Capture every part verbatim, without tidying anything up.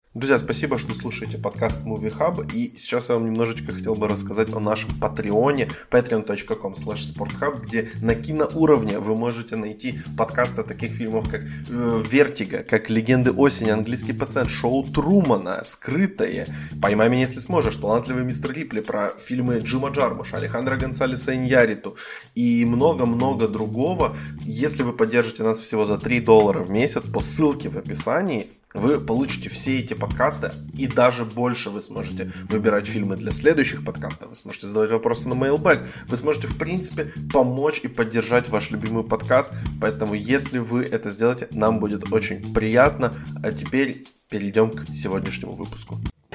Друзья, спасибо, что слушаете подкаст Movie Hub, и сейчас я вам немножечко хотел бы рассказать о нашем патреоне patreon точка com слэш спортхаб, где на киноуровне вы можете найти подкасты таких фильмов, как «Вертиго», как «Легенды осени», «Английский пациент», «Шоу Трумана», «Скрытое», «Поймай меня, если сможешь», «Талантливый мистер Рипли», про фильмы Джима Джармуша, Алехандро Гонсалеса Иньярриту и много-много другого. Если вы поддержите нас всего за три доллара в месяц по ссылке в описании, вы получите все эти подкасты, и даже больше вы сможете выбирать фильмы для следующих подкастов, вы сможете задавать вопросы на Mailbag, вы сможете, в принципе, помочь и поддержать ваш любимый подкаст, поэтому, если вы это сделаете, нам будет очень приятно. А теперь перейдем к сегодняшнему выпуску.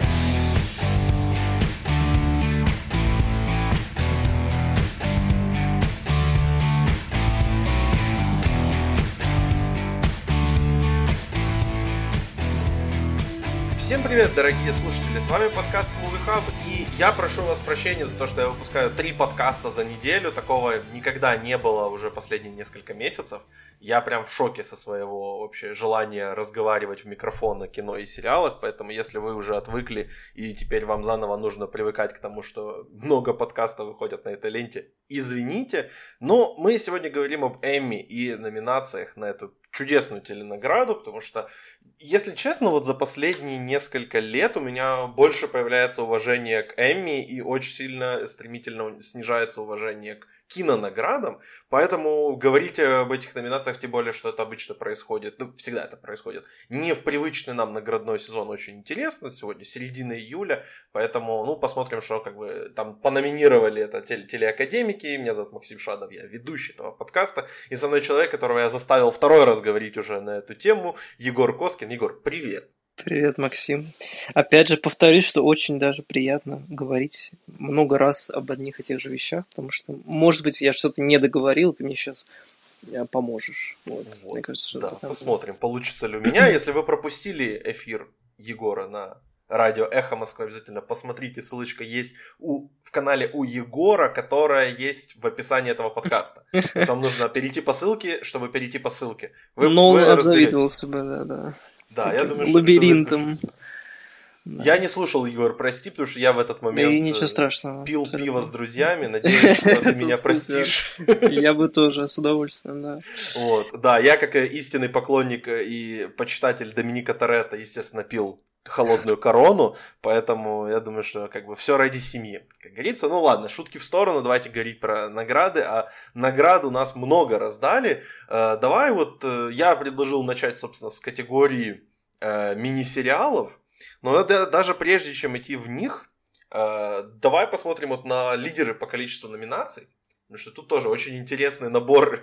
Всем привет, дорогие слушатели, с вами подкаст Movie Hub, и я прошу вас прощения за то, что я выпускаю три подкаста за неделю, такого никогда не было уже последние несколько месяцев. Я прям в шоке со своего вообще желания разговаривать в микрофон о кино и сериалах, поэтому если вы уже отвыкли и теперь вам заново нужно привыкать к тому, что много подкастов выходят на этой ленте, извините, но мы сегодня говорим об Эмми и номинациях на эту чудесную теленаграду, потому что, если честно, вот за последние несколько лет у меня больше появляется уважение к Эмми и очень сильно стремительно снижается уважение к кинонаградам, поэтому говорить об этих номинациях, тем более, что это обычно происходит, ну, всегда это происходит, не в привычный нам наградной сезон, очень интересно, сегодня середина июля, поэтому, ну, посмотрим, что, как бы, там пономинировали это теле- телеакадемики. Меня зовут Максим Шадов, я ведущий этого подкаста, и со мной человек, которого я заставил второй раз говорить уже на эту тему, Егор Коскин. Егор, привет! Привет, Максим. Опять же, повторюсь, что очень даже приятно говорить много раз об одних и тех же вещах, потому что, может быть, я что-то не договорил, ты мне сейчас поможешь. Вот. Вот. Мне кажется, что да, там... посмотрим, получится ли у меня. Если вы пропустили эфир Егора на радио Эхо Москвы, обязательно посмотрите, ссылочка есть у, в канале у Егора, которая есть в описании этого подкаста. То есть вам нужно перейти по ссылке, чтобы перейти по ссылке. Вы, Но вы обзавидовался бы, да, да. Да, я думаю, лабиринтом. Что да. Я не слушал, Егор, прости, потому что я в этот момент и ничего страшного, пил абсолютно. пиво с друзьями. Надеюсь, что ты меня простишь. Я бы тоже с удовольствием, да. Вот, да, я как истинный поклонник и почитатель Доминика Торетто, естественно, пил холодную корону, поэтому я думаю, что как бы все ради семьи, как говорится. Ну ладно, шутки в сторону, давайте говорить про награды, а наград у нас много раздали. Э, давай вот э, я предложил начать, собственно, с категории э, мини-сериалов, но это, даже прежде чем идти в них, э, давай посмотрим вот на лидеры по количеству номинаций. Потому что тут тоже очень интересный набор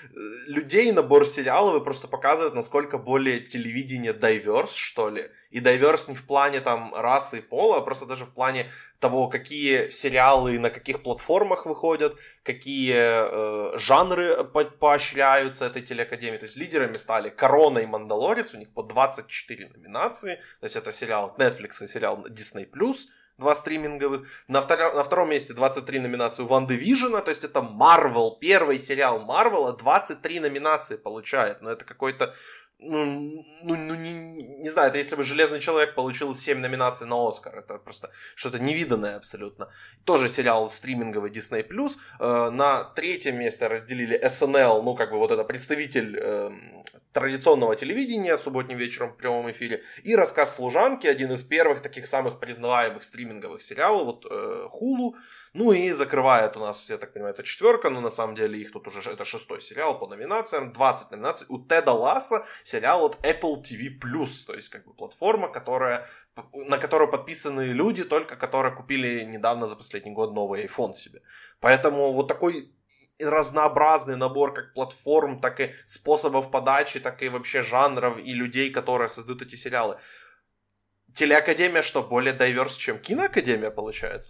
людей, набор сериалов, и просто показывает, насколько более телевидение дайверс, что ли. И дайверс не в плане там расы и пола, а просто даже в плане того, какие сериалы на каких платформах выходят, какие э, жанры по- поощряются этой телеакадемией. То есть лидерами стали «Корона» и «Мандалорец», у них по двадцать четыре номинации. То есть это сериал Netflix и сериал Disney+. Два стриминговых. На, втор... на втором месте двадцать три номинации у Ван Дивижена, то есть это Марвел, первый сериал Марвела, двадцать три номинации получает. Но это какой-то, ну, ну, ну не, не знаю, это если бы Железный Человек получил семь номинаций на Оскар, это просто что-то невиданное абсолютно. Тоже сериал стриминговый Disney+. Э, на третьем месте разделили эс эн эл, ну как бы вот это представитель э, традиционного телевидения субботним вечером в прямом эфире, и «Рассказ служанки», один из первых таких самых признаваемых стриминговых сериалов, вот э, Hulu. Ну и закрывает у нас, я так понимаю, это четверка, но на самом деле их тут уже, это шестой сериал по номинациям, двадцать номинаций у Теда Ласса, сериал от Apple ти ви плюс, то есть как бы платформа, которая, на которую подписаны люди, только которые купили недавно за последний год новый iPhone себе. Поэтому вот такой разнообразный набор как платформ, так и способов подачи, так и вообще жанров и людей, которые создают эти сериалы. Телеакадемия что, более дайверс, чем киноакадемия получается?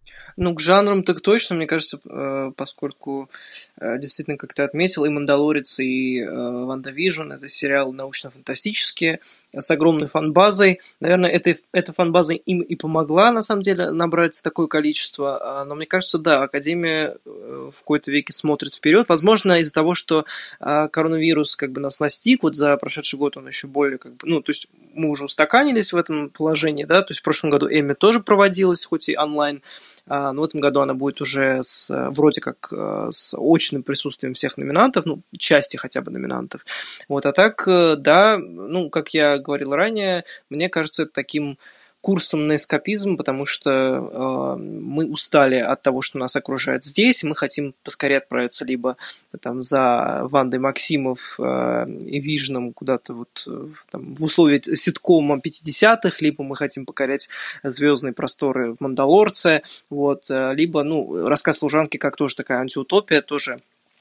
Ну, к жанрам так точно, мне кажется, поскольку действительно, как ты отметил, и «Мандалорец», и «Ванда Вижн» — это сериалы научно-фантастические, с огромной фан-базой. Наверное, эта, эта фан-база им и помогла, на самом деле, набрать такое количество. Но мне кажется, да, Академия в какой-то веке смотрит вперед. Возможно, из-за того, что коронавирус как бы нас настиг, вот за прошедший год он еще более, как бы, ну, то есть мы уже устаканились в этом положении, да, то есть в прошлом году Эмми тоже проводилась, хоть и онлайн, но в этом году она будет уже с, вроде как с очным присутствием всех номинантов, ну, части хотя бы номинантов. Вот, а так, да, ну, как я говорил ранее, мне кажется, это таким курсом на эскапизм, потому что э, мы устали от того, что нас окружает здесь, и мы хотим поскорее отправиться либо там за Вандой Максимов э, и Вижном куда-то вот там, в условиях ситкома пятидесятых, либо мы хотим покорять звездные просторы в «Мандалорце», вот, либо, ну, «Рассказ служанки» как тоже такая антиутопия, тоже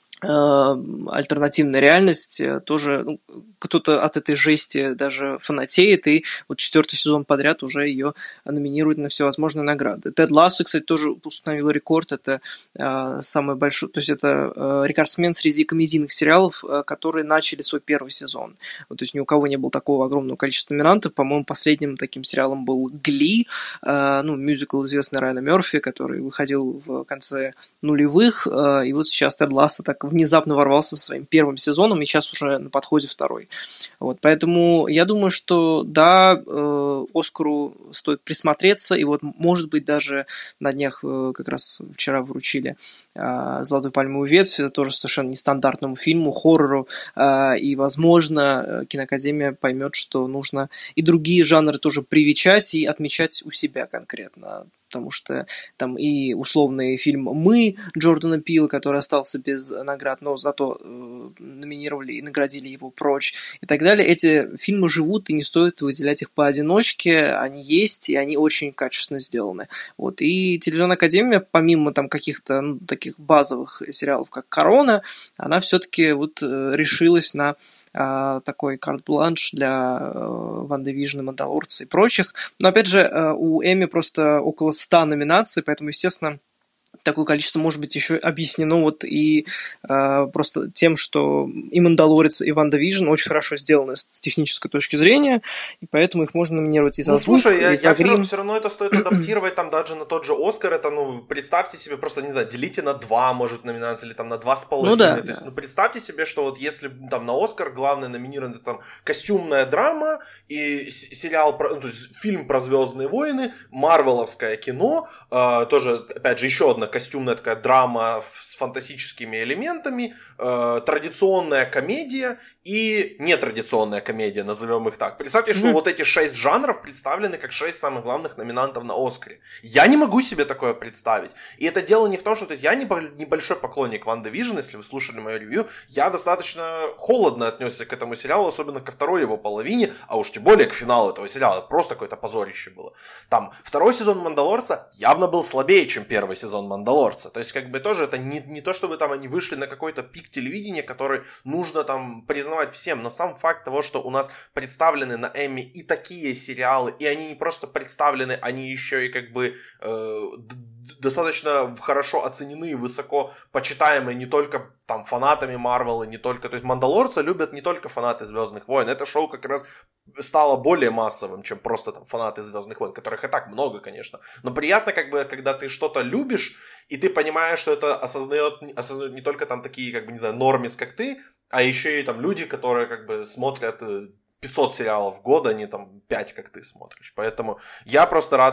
альтернативная реальность, тоже ну, кто-то от этой жести даже фанатеет, и вот четвертый сезон подряд уже ее номинируют на всевозможные награды. Тед Лассо, кстати, тоже установил рекорд, это э, самый большой, то есть это э, рекордсмен среди комедийных сериалов, э, которые начали свой первый сезон. Вот, то есть ни у кого не было такого огромного количества номинантов. По-моему, последним таким сериалом был «Гли», э, ну, мюзикл известный Райана Мерфи, который выходил в конце нулевых, э, и вот сейчас Тед Лассо так внезапно ворвался со своим первым сезоном, и сейчас уже на подходе второй. Вот, поэтому я думаю, что да, э, Оскару стоит присмотреться, и вот, может быть, даже на днях, э, как раз вчера вручили э, «Золотую пальмовую ветвь», это тоже совершенно нестандартному фильму, хоррору, э, и, возможно, киноакадемия поймет, что нужно и другие жанры тоже привечать и отмечать у себя конкретно. Потому что там и условный фильм «Мы» Джордана Пила, который остался без наград, но зато э, номинировали и наградили его «Прочь» и так далее. Эти фильмы живут, и не стоит выделять их поодиночке. Они есть, и они очень качественно сделаны. Вот. И «Телевизионная академия», помимо там каких-то ну, таких базовых сериалов, как «Корона», она все-таки вот э, решилась на такой карт-бланш для Ванды Вижн, «Мандалорца» и прочих. Но, опять же, у Эмми просто около ста номинаций, поэтому, естественно, такое количество может быть еще объяснено вот и э, просто тем, что и «Мандалорец», и «Ванда Вижн» очень хорошо сделаны с технической точки зрения, и поэтому их можно номинировать и за ну, звук, слушай, и я, за я грим. Все равно это стоит адаптировать там даже на тот же «Оскар». Это, ну, представьте себе, просто, не знаю, делите на два, может, номинации, или там на два с половиной. Ну, да, То да. есть, ну, представьте себе, что вот если там на «Оскар» главное номинировано там костюмная драма и сериал, про, ну, то есть фильм про «Звездные войны», марвеловское кино, э, тоже, опять же, еще одна костюмная такая драма с фантастическими элементами, э, традиционная комедия и нетрадиционная комедия, назовем их так. Представьте, что mm-hmm. вот эти шесть жанров представлены как шесть самых главных номинантов на «Оскаре». Я не могу себе такое представить. И это дело не в том, что то есть я небольшой поклонник «Ванды Вижн», если вы слушали мое ревью, я достаточно холодно отнесся к этому сериалу, особенно ко второй его половине, а уж тем более к финалу этого сериала. Просто какое-то позорище было. Там второй сезон «Мандалорца» явно был слабее, чем первый сезон «Мандалорца». То есть, как бы тоже это не, не то, чтобы там они вышли на какой-то пик телевидения, который нужно там признавать всем, но сам факт того, что у нас представлены на Эмми и такие сериалы, и они не просто представлены, они еще и как бы э, достаточно хорошо оценены и высоко почитаемые не только там фанатами Марвела, не только, то есть «Мандалорца» любят не только фанаты «Звездных войн», это шоу как раз стало более массовым, чем просто там фанаты «Звездных войн», которых и так много, конечно, но приятно как бы, когда ты что-то любишь, и ты понимаешь, что это осознает, осознает не только там такие, как бы, не знаю, нормис, как ты, а еще и там люди, которые как бы смотрят пятьсот сериалов в год, а не там пять, как ты смотришь. Поэтому я просто рад,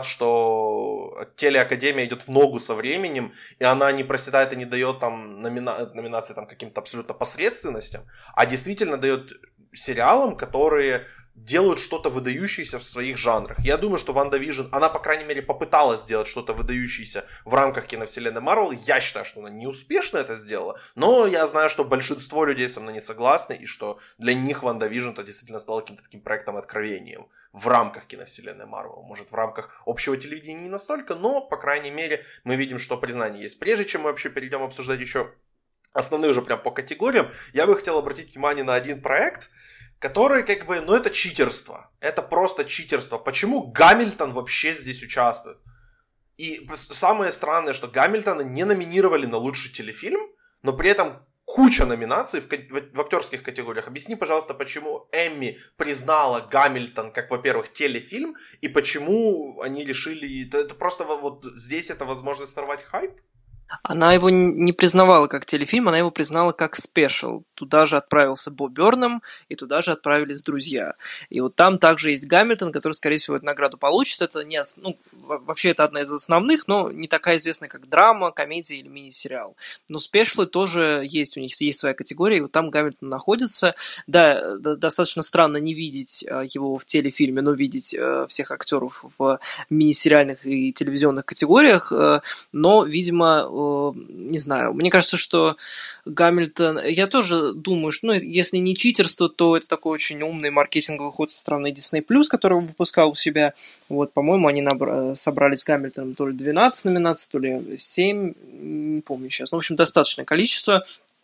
что телеакадемия идет в ногу со временем, и она не проседает и не дает там номина- номинации там каким-то абсолютно посредственностям, а действительно дает сериалам, которые делают что-то выдающееся в своих жанрах. Я думаю, что «Ванда Вижн», она, по крайней мере, попыталась сделать что-то выдающееся в рамках киновселенной Марвел. Я считаю, что она неуспешно это сделала, но я знаю, что большинство людей со мной не согласны, и что для них «Ванда Вижн» это действительно стало каким-то таким проектом-откровением в рамках киновселенной Марвел. Может, в рамках общего телевидения не настолько, но, по крайней мере, мы видим, что признание есть. Прежде чем мы вообще перейдем обсуждать еще основные уже прям по категориям, я бы хотел обратить внимание на один проект, который, как бы, ну, это читерство. Это просто читерство. Почему Гамильтон вообще здесь участвует? И самое странное, что Гамильтона не номинировали на лучший телефильм, но при этом куча номинаций в, в, в актерских категориях. Объясни, пожалуйста, почему Эмми признала Гамильтон как, во-первых, телефильм, и почему они решили... Это, это просто вот здесь это возможность сорвать хайп? Она его не признавала как телефильм, она его признала как спешл. Туда же отправился Бо Бёрнам, и туда же отправились друзья. И вот там также есть Гамильтон, который, скорее всего, эту награду получит. Это не, ну, вообще это одна из основных, но не такая известная, как драма, комедия или мини-сериал. Но спешлы тоже есть, у них есть своя категория, и вот там Гамильтон находится. Да, достаточно странно не видеть его в телефильме, но видеть всех актеров в мини-сериальных и телевизионных категориях, но, видимо, не знаю, мне кажется, что Гамильтон... Я тоже думаю, что, ну, если не читерство, то это такой очень умный маркетинговый ход со стороны Disney+, который он выпускал у себя. Вот, по-моему, они набра... собрали с Гамильтоном то ли двенадцать номинаций, то ли семь, не помню сейчас. Ну, в общем, достаточное количество.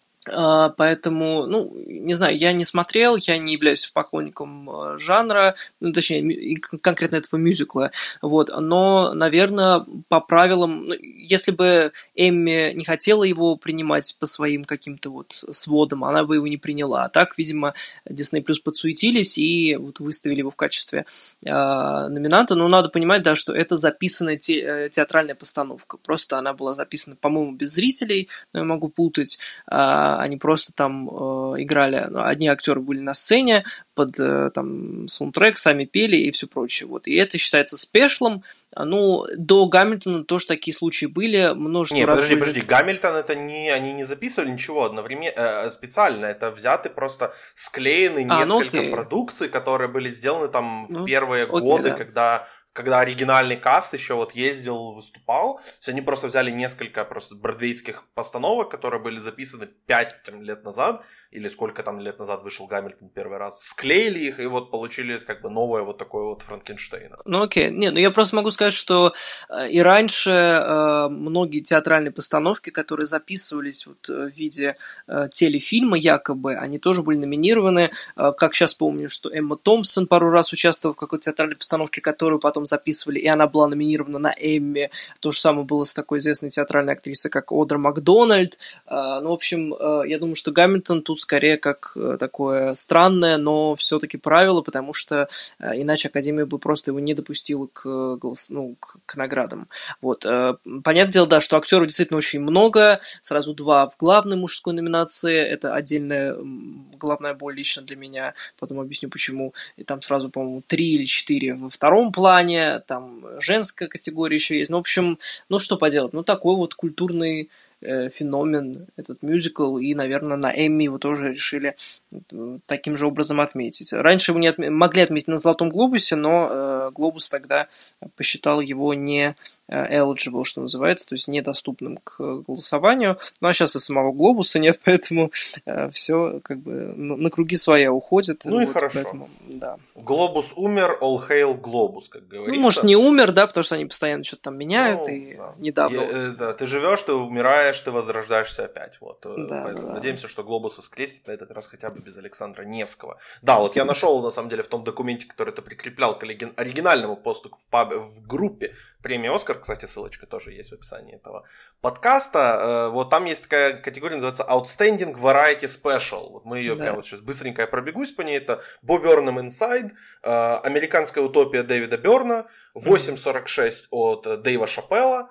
Поэтому, ну, не знаю, я не смотрел, я не являюсь поклонником жанра, ну, точнее, конкретно этого мюзикла, вот, но, наверное, по правилам, ну, если бы Эмми не хотела его принимать по своим каким-то вот сводам, она бы его не приняла, а так, видимо, Disney Plus подсуетились и вот выставили его в качестве э, номинанта, но надо понимать, да, что это записанная те, театральная постановка, просто она была записана, по-моему, без зрителей, но я могу путать, э, они просто там э, играли, ну, одни актеры были на сцене, под э, там саундтрек, сами пели и все прочее. Вот. И это считается спешлом. Ну, до Гамильтона тоже такие случаи были. Множество не, раз подожди, были... подожди. Гамильтон это не... Они не записывали ничего одновременно, э, специально. Это взяты просто склеены а, несколько ну, продукций, которые были сделаны там ну, в первые окей, годы, да. когда... когда оригинальный каст еще вот ездил, выступал. То есть они просто взяли несколько просто бродвейских постановок, которые были записаны пять там, лет назад, или сколько там лет назад вышел Гамильтон первый раз, склеили их и вот получили как бы новое вот такое вот Франкенштейна. Ну окей, нет, ну я просто могу сказать, что э, и раньше э, многие театральные постановки, которые записывались вот в виде э, телефильма якобы, они тоже были номинированы, э, как сейчас помню, что Эмма Томпсон пару раз участвовала в какой-то театральной постановке, которую потом записывали, и она была номинирована на Эмми. То же самое было с такой известной театральной актрисой, как Одра Макдональд. Э, ну, в общем, э, я думаю, что Гамильтон тут скорее как такое странное, но все-таки правило, потому что э, иначе Академия бы просто его не допустила к, голос... ну, к, к наградам. Вот. Э, понятное дело, да, что актеров действительно очень много, сразу два в главной мужской номинации, это отдельная головная боль лично для меня, потом объясню почему, и там сразу, по-моему, три или четыре во втором плане, там женская категория еще есть, ну, в общем, ну, что поделать, ну, такой вот культурный феномен, этот мюзикл, и, наверное, на Эмми его тоже решили таким же образом отметить. Раньше его не отме- могли отметить на Золотом Глобусе, но э, Глобус тогда посчитал его не eligible, что называется, то есть недоступным к голосованию. Ну, а сейчас и самого Глобуса нет, поэтому э, все как бы на, на круги своя уходит. Ну и вот, хорошо. Поэтому, да. Глобус умер, all hail Глобус, как говорится. Ну, может, не умер, да, потому что они постоянно что-то там меняют, ну, и да. недавно... Я, вот... э, да, ты живешь, ты умираешь, ты возрождаешься опять. Вот. Да, Поэтому да. надеемся, что Глобус воскреснет на этот раз хотя бы без Александра Невского. Да, вот я нашел, на самом деле, в том документе, который ты прикреплял к оригинальному посту в, пабе, в группе премии «Оскар», кстати, ссылочка тоже есть в описании этого подкаста, вот там есть такая категория, называется Outstanding Variety Special. Вот мы ее да. прямо вот сейчас быстренько я пробегусь по ней. Это Бо Бёрнам Inside, Американская утопия Дэвида Бёрна, восемь сорок шесть от Дэйва Шапелла.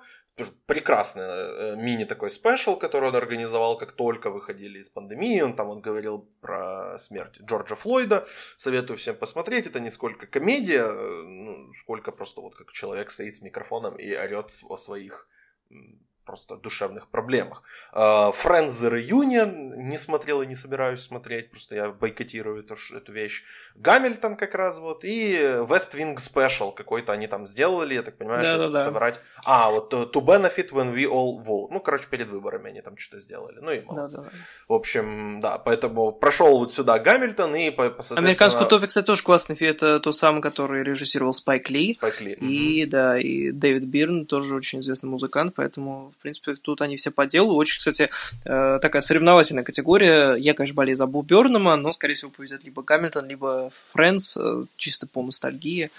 Прекрасный мини такой спешл, который он организовал, как только выходили из пандемии. Он там он говорил про смерть Джорджа Флойда. Советую всем посмотреть. Это не сколько комедия, ну, сколько просто вот как человек стоит с микрофоном и орет о своих просто душевных проблемах. Friends the Reunion не смотрел и не собираюсь смотреть, просто я бойкотирую эту, эту вещь. Гамильтон как раз вот, и West Wing Special какой-то они там сделали, я так понимаю, да, чтобы да, да. собрать. А, вот To Benefit When We All Vote. Ну, короче, перед выборами они там что-то сделали. Ну и молодцы. Да, да, да. В общем, да, поэтому прошел вот сюда Гамильтон и, соответственно... Американскую утопию, кстати, тоже классный фильм. Это тот самый, который режиссировал Спайк Ли. Спайк Ли. И, mm-hmm. да, и Дэвид Бирн, тоже очень известный музыкант, поэтому, в принципе, тут они все по делу. Очень, кстати, такая соревновательная категория. Я, конечно, болею за Бо Бёрнама, но, скорее всего, повезет либо Гамильтон, либо Френдс, чисто по ностальгии.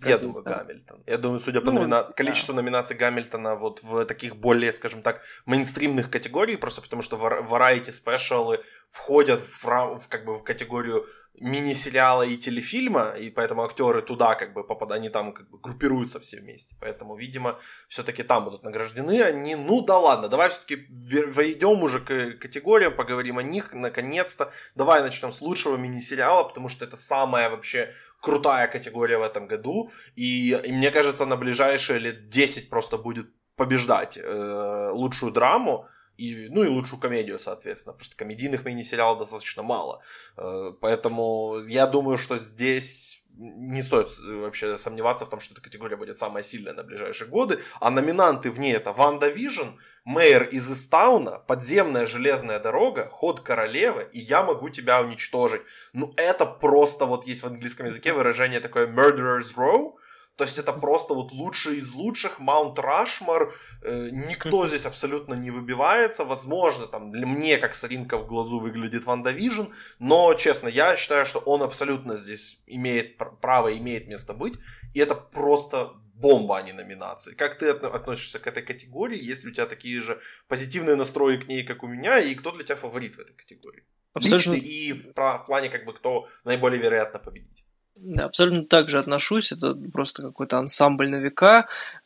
Я думаю, Гамильтон. Я думаю, судя по Ну, номина... да. количеству номинаций Гамильтона вот в таких более, скажем так, мейнстримных категориях, просто потому что variety спешалы входят в, рам... в, как бы, в категорию мини-сериала и телефильма, и поэтому актеры туда как бы попадают, они там как бы группируются все вместе. Поэтому, видимо, все-таки там будут награждены они. Ну да ладно, давай все-таки войдем уже к категориям, поговорим о них, наконец-то. Давай начнем с лучшего мини-сериала, потому что это самая вообще крутая категория в этом году. И, и мне кажется, на ближайшие лет десять просто будет побеждать э, лучшую драму. И, ну и лучшую комедию, соответственно. Просто комедийных мини-сериалов достаточно мало. Поэтому я думаю, что здесь не стоит вообще сомневаться в том, что эта категория будет самая сильная на ближайшие годы. А номинанты в ней это «Ванда Вижн», «Мэйр из Истауна», «Подземная железная дорога», «Ход королевы» и «Я могу тебя уничтожить». Ну это просто, вот есть в английском языке выражение такое «Murderer's Row». То есть это просто вот лучшие из лучших, Маунт Рашмор, э, никто здесь абсолютно не выбивается, возможно, там, для мне как соринка в глазу выглядит Ванда Вижн, но, честно, я считаю, что он абсолютно здесь имеет право, имеет место быть, и это просто бомба, а не номинации. Как ты относишься к этой категории, есть ли у тебя такие же позитивные настрои к ней, как у меня, и кто для тебя фаворит в этой категории? Абсолютно. Личный и в, в плане, как бы, кто наиболее вероятно победить. Да, абсолютно так же отношусь. Это просто какой-то ансамбль на века.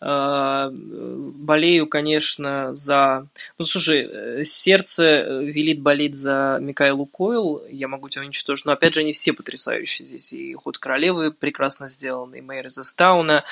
Болею, конечно, за... Ну, слушай, сердце велит болеть за Микаэлу Койл. Я могу тебя уничтожить. Но, опять же, они все потрясающие здесь. И «Ход королевы» прекрасно сделан, и «Мэйр из Истауна».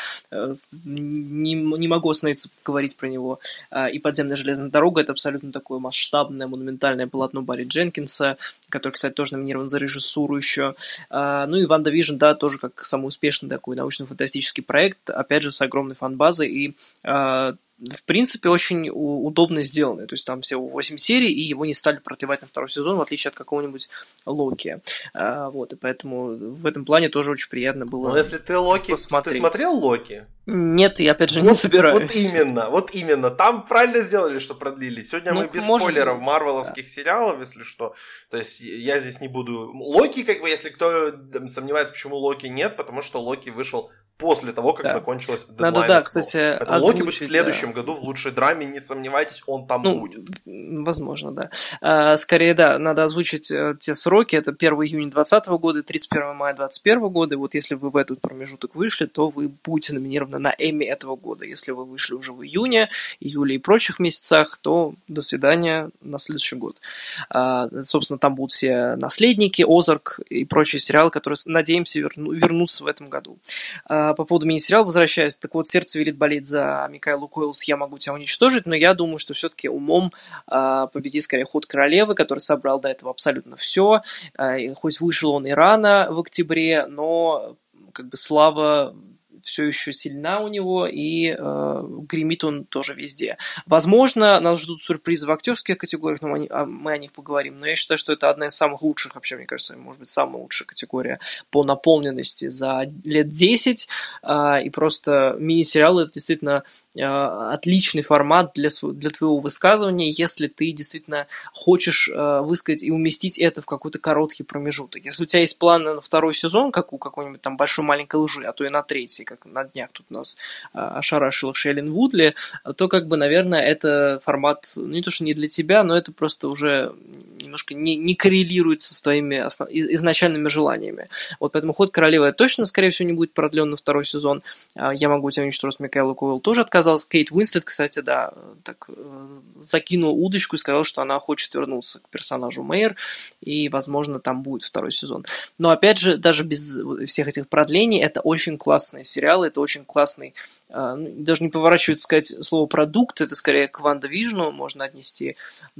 Не, не могу остановиться говорить про него. И «Подземная железная дорога» — это абсолютно такое масштабное, монументальное полотно Барри Дженкинса, который, кстати, тоже номинирован за режиссуру еще. Ну и «Ванда Вижн», да, тоже как самый успешный такой научно-фантастический проект, опять же, с огромной фан-базой и, э, в принципе, очень удобно сделанный. То есть там всего восемь серий, и его не стали продлевать на второй сезон, в отличие от какого-нибудь Локи. Э, вот, и поэтому в этом плане тоже очень приятно было. Но если ты Локи, посмотреть. Ты смотрел Локи? Нет, я опять же вот, не собираюсь. Вот именно, вот именно. Там правильно сделали, что продлили. Сегодня ну, мы без спойлеров быть, марвеловских да. сериалов, если что. То есть я здесь не буду... Локи, как бы, если кто сомневается, почему Локи нет, потому что Локи вышел после того, как да. закончилась дедлайн. Надо, да, кстати, Поэтому Локи будет в следующем да. году в лучшей драме, не сомневайтесь, он там ну, будет. Возможно, да. А, скорее, да, надо озвучить э, те сроки. Это первого июня двадцатого года и тридцать первого мая двадцать первого года. И вот если вы в этот промежуток вышли, то вы будете номинированы на Эмми этого года. Если вы вышли уже в июне, июле и прочих месяцах, то до свидания на следующий год. А, собственно, там будут все «Наследники», «Озарк» и прочие сериалы, которые, надеемся, верну, вернутся в этом году. А, по поводу мини-сериала, возвращаясь, так вот, сердце велит болеть за Микаэлу Койл с «Я могу тебя уничтожить», но я думаю, что все-таки умом а, победит скорее «Ход королевы», который собрал до этого абсолютно все. А, хоть вышел он и рано в октябре, но как бы слава все еще сильна у него, и э, гремит он тоже везде. Возможно, нас ждут сюрпризы в актерских категориях, но мы, мы о них поговорим, но я считаю, что это одна из самых лучших, вообще, мне кажется, может быть, самая лучшая категория по наполненности за лет десять, э, и просто мини-сериалы — это действительно э, отличный формат для, для твоего высказывания, если ты действительно хочешь э, высказать и уместить это в какой-то короткий промежуток. Если у тебя есть планы на второй сезон, как у какой-нибудь там «Большой маленькой лжи», а то и на третий, как на днях тут нас а, ошарашила Шейлин Вудли, то, как бы, наверное, это формат, ну, не то, что не для тебя, но это просто уже немножко не, не коррелируется с твоими основ... изначальными желаниями. Вот поэтому «Ход королевы» точно, скорее всего, не будет продлен на второй сезон. «Я могу тебя уничтожить» Микаэла Койл тоже отказалась. Кейт Уинслет, кстати, да, так закинула удочку и сказала, что она хочет вернуться к персонажу Мэйр, и, возможно, там будет второй сезон. Но, опять же, даже без всех этих продлений, это очень классный сериал, это очень классный, даже не поворачивается сказать слово «продукт», это скорее к «Ванда Вижну» можно отнести,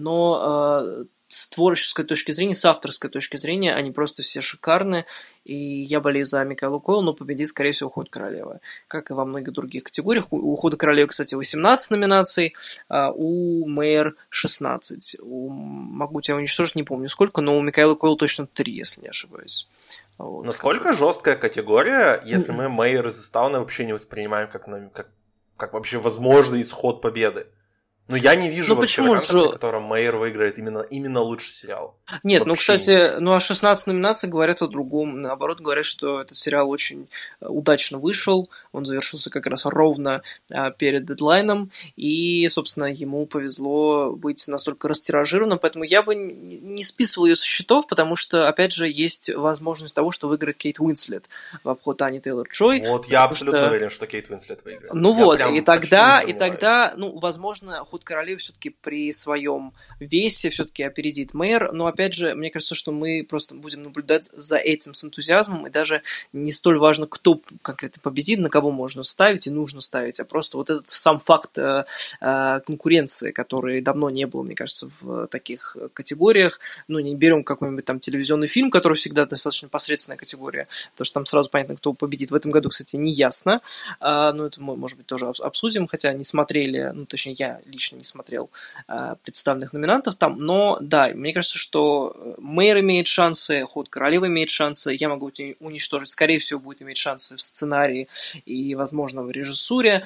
но с творческой точки зрения, с авторской точки зрения, они просто все шикарны, и я болею за Микаэлу Койл, но победит, скорее всего, «Ход королевы», как и во многих других категориях. У «Хода королевы», кстати, восемнадцать номинаций, а у «Мэйр» шестнадцать. У «Могу тебя уничтожить» не помню сколько, но у Микаэлы Койл точно три, если не ошибаюсь. Вот, Насколько как... жесткая категория, если мы «Мэйр из Истауна» вообще не воспринимаем как, как, как вообще возможный исход победы? Но я не вижу Ну вообще почему вариантов, же... при котором Мэйр выиграет именно, именно лучший сериал. Нет, ну, Вообще не кстати, вижу. ну, а шестнадцать номинаций говорят о другом. Наоборот, говорят, что этот сериал очень э, удачно вышел. Он завершился как раз ровно а, перед дедлайном. И, собственно, ему повезло быть настолько растиражированным. Поэтому я бы не не списывал ее со счетов, потому что, опять же, есть возможность того, что выиграет Кейт Уинслет в обход Ани Тейлор-Джой. Вот я абсолютно что... уверен, что Кейт Уинслет выиграет. Ну я вот, прям и почти тогда, не и тогда, ну, возможно, ход королевы все-таки при своем весе все-таки опередит Мэйр, но опять же, мне кажется, что мы просто будем наблюдать за этим с энтузиазмом, и даже не столь важно, кто конкретно победит, на кого можно ставить и нужно ставить, а просто вот этот сам факт э, э, конкуренции, который давно не было, мне кажется, в таких категориях. Ну, не берем какой-нибудь там телевизионный фильм, который всегда достаточно посредственная категория, потому что там сразу понятно, кто победит. В этом году, кстати, не ясно, э, но это мы, может быть, тоже обсудим, хотя не смотрели, ну, точнее, я лично не смотрел э, представленных номинантов там, но, да, мне кажется, что Мэйр имеет шансы, ход королевы имеет шансы, я могу уничтожить, скорее всего, будет иметь шансы в сценарии и, возможно, в режиссуре,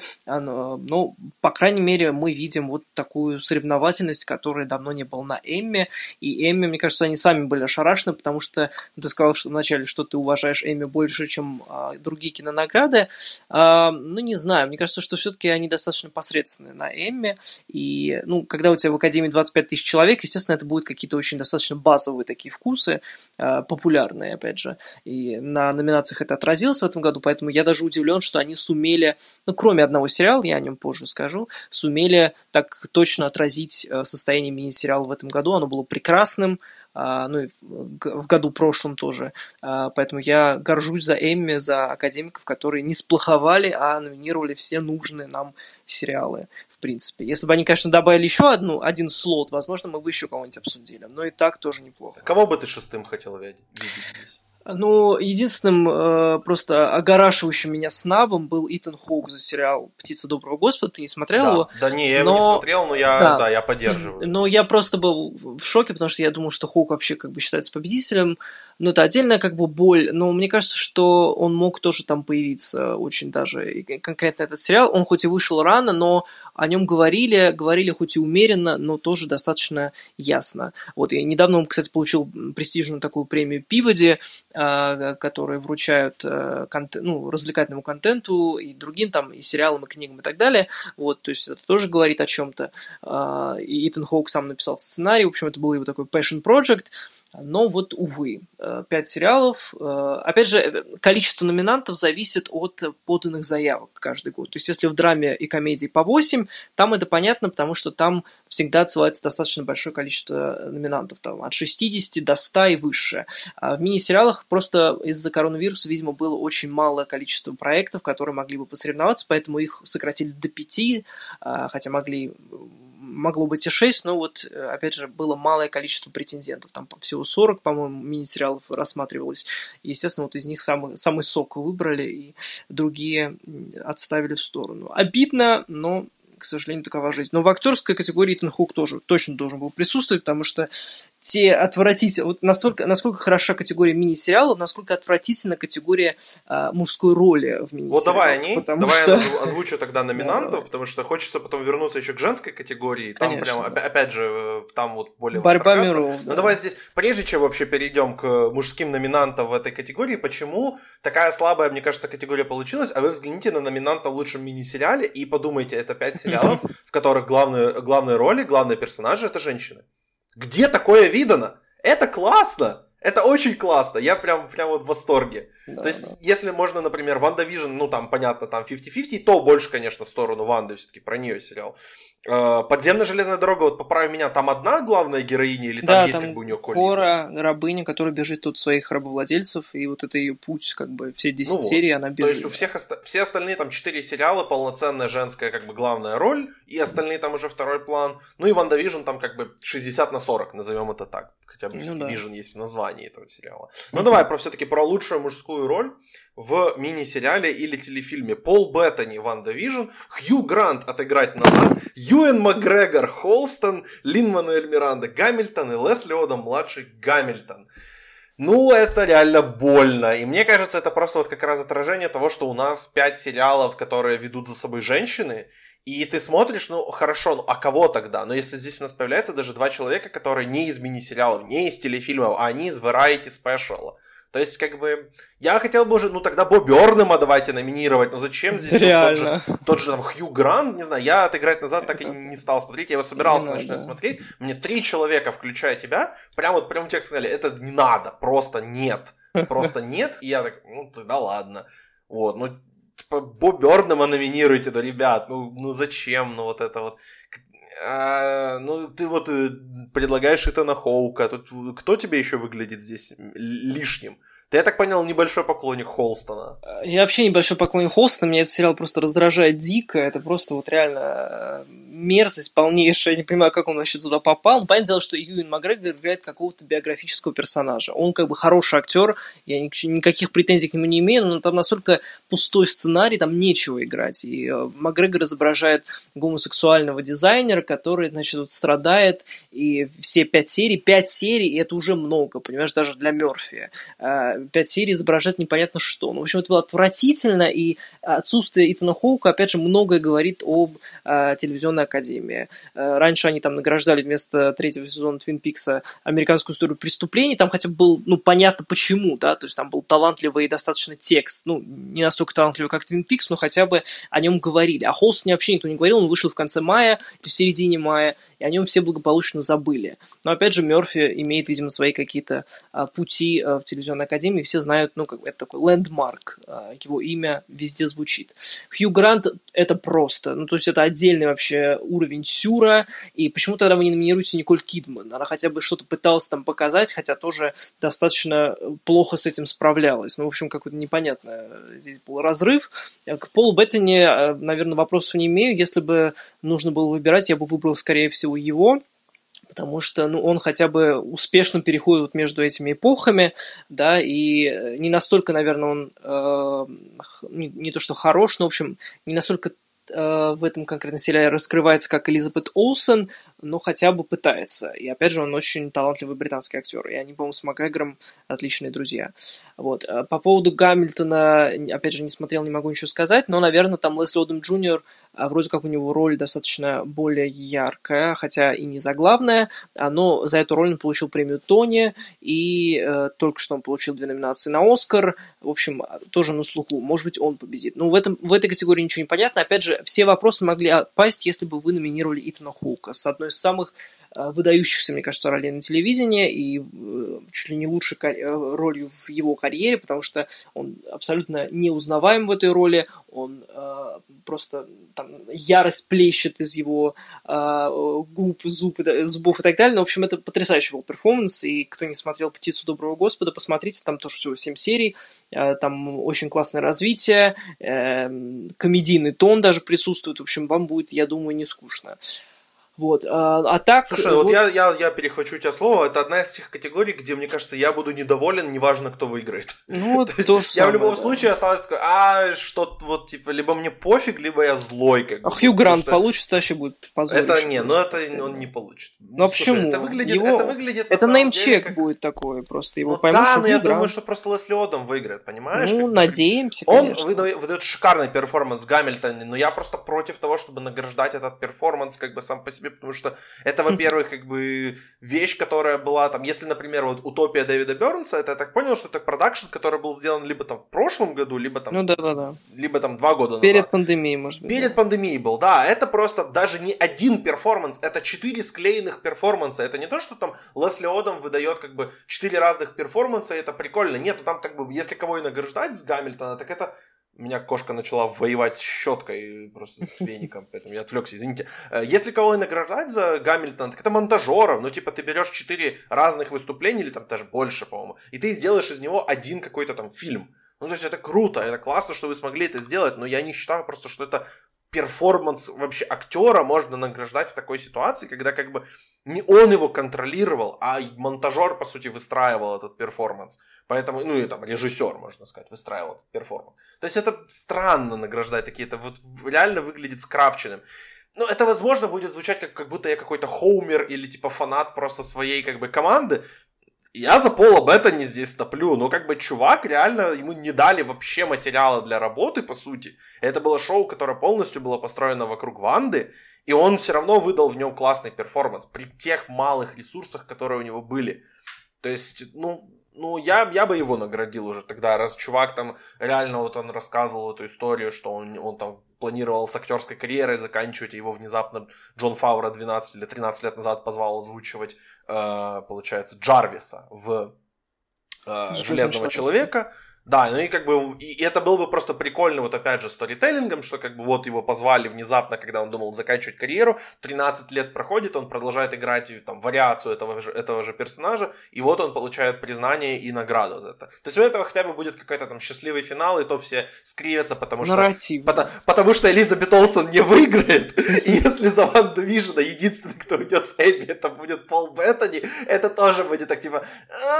но, по крайней мере, мы видим вот такую соревновательность, которой давно не было на Эмме, и Эмме, мне кажется, они сами были ошарашены, потому что ты сказал что вначале, что ты уважаешь Эмми больше, чем а, другие кинонаграды, а, ну, не знаю, мне кажется, что все-таки они достаточно посредственные на Эмме, и, ну, когда у тебя в Академии двадцать пять тысяч человек, естественно, это будут какие-то очень достаточно базовые такие вкусы, э, популярные, опять же. И на номинациях это отразилось в этом году, поэтому я даже удивлен, что они сумели, ну, кроме одного сериала, я о нем позже скажу, сумели так точно отразить э, состояние мини-сериала в этом году. Оно было прекрасным, э, ну, и в, в году прошлом тоже. Э, поэтому я горжусь за Эмми, за академиков, которые не сплоховали, а номинировали все нужные нам сериалы, в принципе. Если бы они, конечно, добавили еще одну, один слот, возможно, мы бы еще кого-нибудь обсудили. Но и так тоже неплохо. Кого бы ты шестым хотел видеть здесь? Ну, единственным э, просто огорашивающим меня снабом был Итан Хоук за сериал «Птица доброго Господа». Ты не смотрел да. его? Да не, я но... его не смотрел, но я, да. Да, я поддерживаю. Но я просто был в шоке, потому что я думал, что Хоук вообще как бы считается победителем. Ну, это отдельная как бы боль, но мне кажется, что он мог тоже там появиться очень даже. И конкретно этот сериал, он хоть и вышел рано, но о нем говорили, говорили хоть и умеренно, но тоже достаточно ясно. Вот, и недавно он, кстати, получил престижную такую премию Пибоди, которые вручают контент, ну, развлекательному контенту и другим там, и сериалам, и книгам, и так далее. Вот, то есть это тоже говорит о чем-то. И Итан Хоук сам написал сценарий, в общем, это был его такой passion project. Но вот, увы, пять сериалов. Опять же, количество номинантов зависит от поданных заявок каждый год. То есть, если в драме и комедии по восемь, там это понятно, потому что там всегда отсылается достаточно большое количество номинантов. Там от шестидесяти до ста и выше. А в мини-сериалах просто из-за коронавируса, видимо, было очень малое количество проектов, которые могли бы посоревноваться, поэтому их сократили до пяти, хотя могли... Могло быть и шесть, но вот, опять же, было малое количество претендентов. Там всего сорок, по-моему, мини-сериалов рассматривалось. И, естественно, вот из них самый, самый сок выбрали, и другие отставили в сторону. Обидно, но, к сожалению, такова жизнь. Но в актерской категории Итан Хоук тоже точно должен был присутствовать, потому что те отвратительно... Вот настолько, насколько хороша категория мини-сериалов, насколько отвратительна категория а, мужской роли в мини-сериалах. Вот давай они, давай что... я озвучу тогда номинантов, потому что хочется потом вернуться еще к женской категории. Там Конечно, прям, да. опять же, там вот более борьба миров. Да. Ну давай здесь, прежде чем вообще перейдем к мужским номинантам в этой категории, почему такая слабая, мне кажется, категория получилась, а вы взгляните на номинанта в лучшем мини-сериале и подумайте, это пять сериалов, в которых главные, главные роли, главные персонажи — это женщины. Где такое видано? Это классно! Это очень классно, я прям, прям вот в восторге. Да, то есть, да. Если можно, например, Ванда Вижн, ну там, понятно, там пятьдесят на пятьдесят, то больше, конечно, в сторону Ванды, все-таки про нее сериал. Подземная железная дорога, вот поправь меня, там одна главная героиня или там да, есть там как бы у нее Кора, рабыня, которая бежит тут своих рабовладельцев, и вот это ее путь, как бы все десять ну серий вот. Она бежит. То есть у всех оста- все остальные там четыре сериала, полноценная женская как бы главная роль, и остальные там уже второй план. Ну и Ванда Вижн там как бы шестьдесят на сорок, назовем это так. Хотя бы ну, все-таки Вижн да. есть в названии этого сериала. Ну давай про все-таки про лучшую мужскую роль в мини-сериале или телефильме. Пол Беттани, Ванда Вижн, Хью Грант «Отыграть назад», Юэн Макгрегор, Холстон, Лин-Мануэль Миранда, Гамильтон и Лесли Одом младший Гамильтон. Ну, это реально больно. И мне кажется, это просто вот как раз отражение того, что у нас пять сериалов, которые ведут за собой женщины, И ты смотришь, ну, хорошо, ну, а кого тогда? Но если здесь у нас появляется даже два человека, которые не из мини-сериалов, не из телефильмов, а они из variety special. То есть, как бы, я хотел бы уже, ну, тогда Бобби Орнема давайте номинировать, но зачем здесь ну, тот, же, тот же там Хью Грант, не знаю, я «Отыграть назад» так и не стал смотреть, я его собирался начать смотреть, мне три человека, включая тебя, прям вот прям текст сказали, это не надо, просто нет, просто нет, и я так, ну, тогда ладно, вот, ну, типа, Бобби Орнема номинируйте, да, ребят, ну, ну, зачем, ну, вот это вот. А, ну, ты вот предлагаешь Итана Хоука. Тут кто тебе еще выглядит здесь лишним? Ты, я так понял, небольшой поклонник Холстона. Я вообще небольшой поклонник Холстона. Меня этот сериал просто раздражает дико. Это просто вот реально мерзость полнейшая. Я не понимаю, как он вообще туда попал. Но понятное дело, что Юэн Макгрегор играет какого-то биографического персонажа. Он как бы хороший актер. Я никаких претензий к нему не имею, но там настолько пустой сценарий, там нечего играть. И Макгрегор изображает гомосексуального дизайнера, который, значит, вот страдает. И все пять серий, пять серий, и это уже много, понимаешь, даже для Мёрфи. Пять серий изображать непонятно что. Ну, в общем, это было отвратительно, и отсутствие Итана Хоука, опять же, многое говорит об э, телевизионной академии. Э, раньше они там награждали вместо третьего сезона Твин Пикса американскую историю преступлений, там хотя бы был, ну, понятно почему, да, то есть там был талантливый и достаточно текст, ну, не настолько талантливый, как Твин Пикс, но хотя бы о нем говорили. О Холстоне вообще никто не говорил, он вышел в конце мая, в середине мая, и о нем все благополучно забыли. Но, опять же, Мёрфи имеет, видимо, свои какие-то а, пути а, в телевизионной академии, все знают, ну, как бы, это такой лендмарк, а, его имя везде звучит. Хью Грант – это просто, ну, то есть это отдельный вообще уровень сюра, и почему тогда вы не номинируете Николь Кидман? Она хотя бы что-то пыталась там показать, хотя тоже достаточно плохо с этим справлялась. Ну, в общем, какой-то непонятный здесь был разрыв. К Полу Беттани, наверное, вопросов не имею. Если бы нужно было выбирать, я бы выбрал, скорее всего, его, потому что, ну, он хотя бы успешно переходит вот между этими эпохами, да, и не настолько, наверное, он э, не, не то что хорош, но, в общем, не настолько э, в этом конкретном сериале раскрывается, как Элизабет Олсен, но хотя бы пытается. И, опять же, он очень талантливый британский актер, и они, по-моему, с Макгрегором отличные друзья. Вот. По поводу Гамильтона, опять же, не смотрел, не могу ничего сказать, но, наверное, там Лесли Одом Джуниор, вроде как у него роль достаточно более яркая, хотя и не заглавная, но за эту роль он получил премию Тони, и э, только что он получил две номинации на Оскар, в общем, тоже на слуху, может быть, он победит. Но в, этом, в этой категории ничего не понятно, опять же, все вопросы могли отпасть, если бы вы номинировали Итана Хоука с одной из самых выдающихся, мне кажется, ролей на телевидении и чуть ли не лучшей ролью в его карьере, потому что он абсолютно неузнаваем в этой роли, он э, просто там ярость плещет из его э, губ, зуб, зубов и так далее. Но, в общем, это потрясающий был перформанс, и кто не смотрел «Птицу доброго Господа», посмотрите, там тоже всего семь серий, э, там очень классное развитие, э, комедийный тон даже присутствует, в общем, вам будет, я думаю, не скучно. Вот, а, а так... Слушай, вот, вот я, я, я перехвачу у тебя слово, это одна из тех категорий, где, мне кажется, я буду недоволен, неважно, кто выиграет. Ну, то, то есть, я самое, в любом да. случае осталось такой, а, что вот, типа, либо мне пофиг, либо я злой. Как а бы, Хью Грант что... получится, вообще будет позорище. Это не, ну это он не получит. Ну, а почему? Слушай, это выглядит, его... это выглядит это неймчек как... будет такой, просто его ну, поймут, да, что но Хью я Грант. думаю, что просто Лесли Одом выиграет, понимаешь? Ну, как надеемся, он конечно. Он выдает, выдает шикарный перформанс в Гамильтоне, но я просто против того, чтобы награждать этот перформанс как бы сам по себе, потому что это, во-первых, как бы вещь, которая была там, если, например, вот «Утопия» Дэвида Бёрнса, это я так понял, что это продакшн, который был сделан либо там в прошлом году, либо там, ну, да, да, да. либо там два года назад. Перед пандемией, может быть. Перед да. пандемией был, да. Это просто даже не один перформанс, это четыре склеенных перформанса. Это не то, что там Лесли Одом выдает как бы четыре разных перформанса, и это прикольно. Нет, ну там как бы, если кого и награждать с Гамильтона, так это... У меня кошка начала воевать с щеткой, просто с веником, поэтому я отвлекся, извините. Если кого и награждать за Гамильтона, так это монтажеров. Ну, типа, ты берешь четыре разных выступления, или там даже больше, по-моему, и ты сделаешь из него один какой-то там фильм. Ну, то есть это круто, это классно, что вы смогли это сделать, но я не считаю просто, что это перформанс вообще актера можно награждать в такой ситуации, когда как бы не он его контролировал, а монтажер, по сути, выстраивал этот перформанс. Поэтому, ну и там режиссер, можно сказать, выстраивал этот перформанс. То есть это странно награждать такие, это вот реально выглядит скрафченным. Ну, это, возможно, будет звучать как, как будто я какой-то хоумер или типа фанат просто своей как бы команды. Я за Пола Беттани здесь топлю, но как бы чувак реально, ему не дали вообще материала для работы, по сути. Это было шоу, которое полностью было построено вокруг Ванды, и он все равно выдал в нем классный перформанс при тех малых ресурсах, которые у него были. То есть, ну, ну я, я бы его наградил уже тогда, раз чувак там реально вот он рассказывал эту историю, что он, он там планировал с актерской карьерой заканчивать, и его внезапно Джон Фавро двенадцать или тринадцать лет назад позвал озвучивать, э, получается, Джарвиса в э, «Железного человека». Да, ну и как бы, и это было бы просто прикольно, вот опять же, сторителлингом, что как бы вот его позвали внезапно, когда он думал заканчивать карьеру, тринадцать лет проходит, он продолжает играть там вариацию этого же, этого же персонажа, и вот он получает признание и награду за это. То есть у этого хотя бы будет какой-то там счастливый финал, и то все скривятся, потому что... Нарратив. Потому, потому что Элизабет Олсен не выиграет, и если за Ванду Вижена единственный, кто уйдет с Эмми, это будет Пол Беттани, это тоже будет так типа...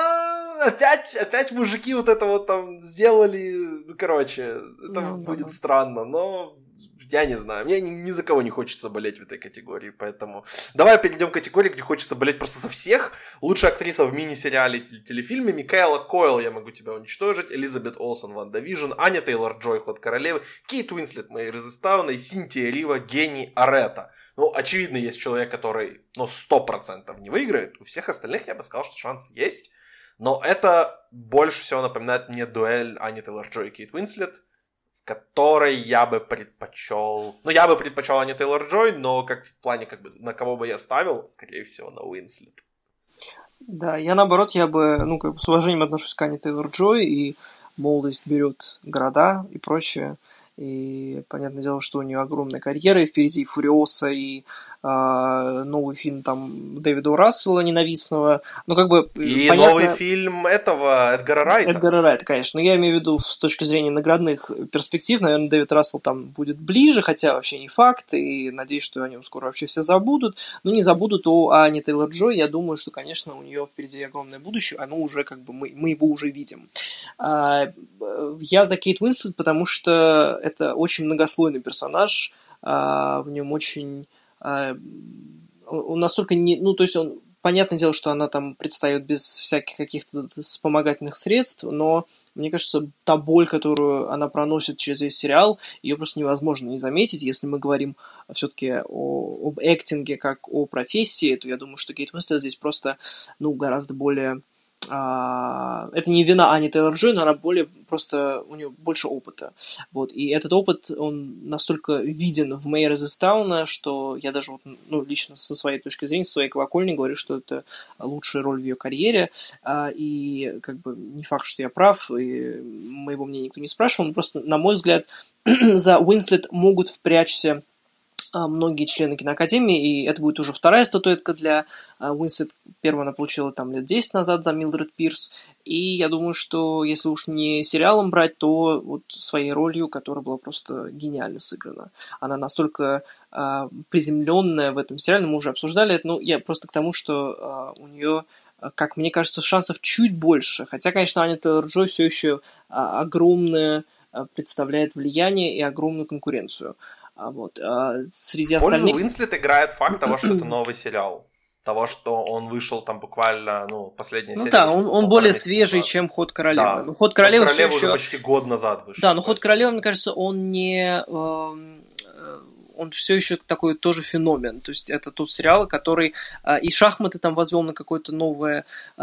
Опять, опять мужики вот это вот там сделали, ну, короче, это ну, будет да. странно, но я не знаю, мне ни, ни за кого не хочется болеть в этой категории, поэтому давай перейдем к категории, где хочется болеть просто со всех. Лучшая актриса в мини-сериале или телефильме: Микаэла Койл, «Я могу тебя уничтожить», Элизабет Олсен, «Ванда Вижн», Аня Тейлор-Джой, «Ход королевы», Кейт Уинслет, «Мэйр из Истауна» и Синтия Рива, «Гений Аретта». Ну, очевидно, есть человек, который, ну, сто процентов не выиграет, у всех остальных я бы сказал, что шанс есть. Но это больше всего напоминает мне дуэль Ани Тейлор-Джой и Кейт Уинслет, в которой я бы предпочел... Ну, я бы предпочел Ани Тейлор-Джой, но как в плане, как бы, на кого бы я ставил, скорее всего, на Уинслет. Да, я наоборот, я бы, ну, как бы с уважением отношусь к Ани Тейлор-Джой, и молодость берет города и прочее. И понятное дело, что у нее огромная карьера, и впереди Фуриоса, и э, новый фильм там Дэвида Рассела ненавистного. Ну, как бы, и понятно... новый фильм этого Эдгара Райта. Эдгара Райта, конечно. Но я имею в виду с точки зрения наградных перспектив. Наверное, Дэвид Рассел там будет ближе, хотя вообще не факт. И надеюсь, что о нем скоро вообще все забудут. Но не забудут о Ане Тейлор-Джой. Я думаю, что, конечно, у нее впереди огромное будущее. Оно уже, как бы, мы, мы его уже видим. А, я за Кейт Уинслет, потому что это очень многослойный персонаж, а, в нем очень... А, он настолько не... Ну, то есть он... Понятное дело, что она там предстает без всяких каких-то вспомогательных средств, но мне кажется, та боль, которую она проносит через весь сериал, ее просто невозможно не заметить. Если мы говорим все-таки о, об актинге как о профессии, то я думаю, что Кейт Уинслет здесь просто, ну, гораздо более... А, это не вина Ани Тейлор-Джой, но она более просто, у нее больше опыта. Вот. И этот опыт, он настолько виден в «Мэйр из Истауна», что я даже вот, ну, лично со своей точки зрения, со своей колокольни говорю, что это лучшая роль в ее карьере. А, и как бы не факт, что я прав, и моего мнения никто не спрашивал, но просто, на мой взгляд, за Уинслет могут впрячься многие члены киноакадемии, и это будет уже вторая статуэтка для Уинслет. Первую она получила там лет десять назад за Милдред Пирс, и я думаю, что если уж не сериалом брать, то вот своей ролью, которая была просто гениально сыграна. Она настолько э, приземленная в этом сериале, мы уже обсуждали это, но я просто к тому, что э, у нее, как мне кажется, шансов чуть больше, хотя, конечно, Аня Тейлор-Джой все еще э, огромное э, представляет влияние и огромную конкуренцию. А вот, а среди остальных... Уинслет играет факт того, что это новый сериал. Того, что он вышел там буквально, ну, последняя ну, серия. Да, он, он более свежий, назад. Чем «Ход королевы». Да. Ну, «Ход королевы» «Ход королевы» все уже еще... почти год назад вышел. Да, но «Ход королевы», мне кажется, он не... Э, он все еще такой тоже феномен. То есть это тот сериал, который э, и шахматы там возвел на какую-то новую,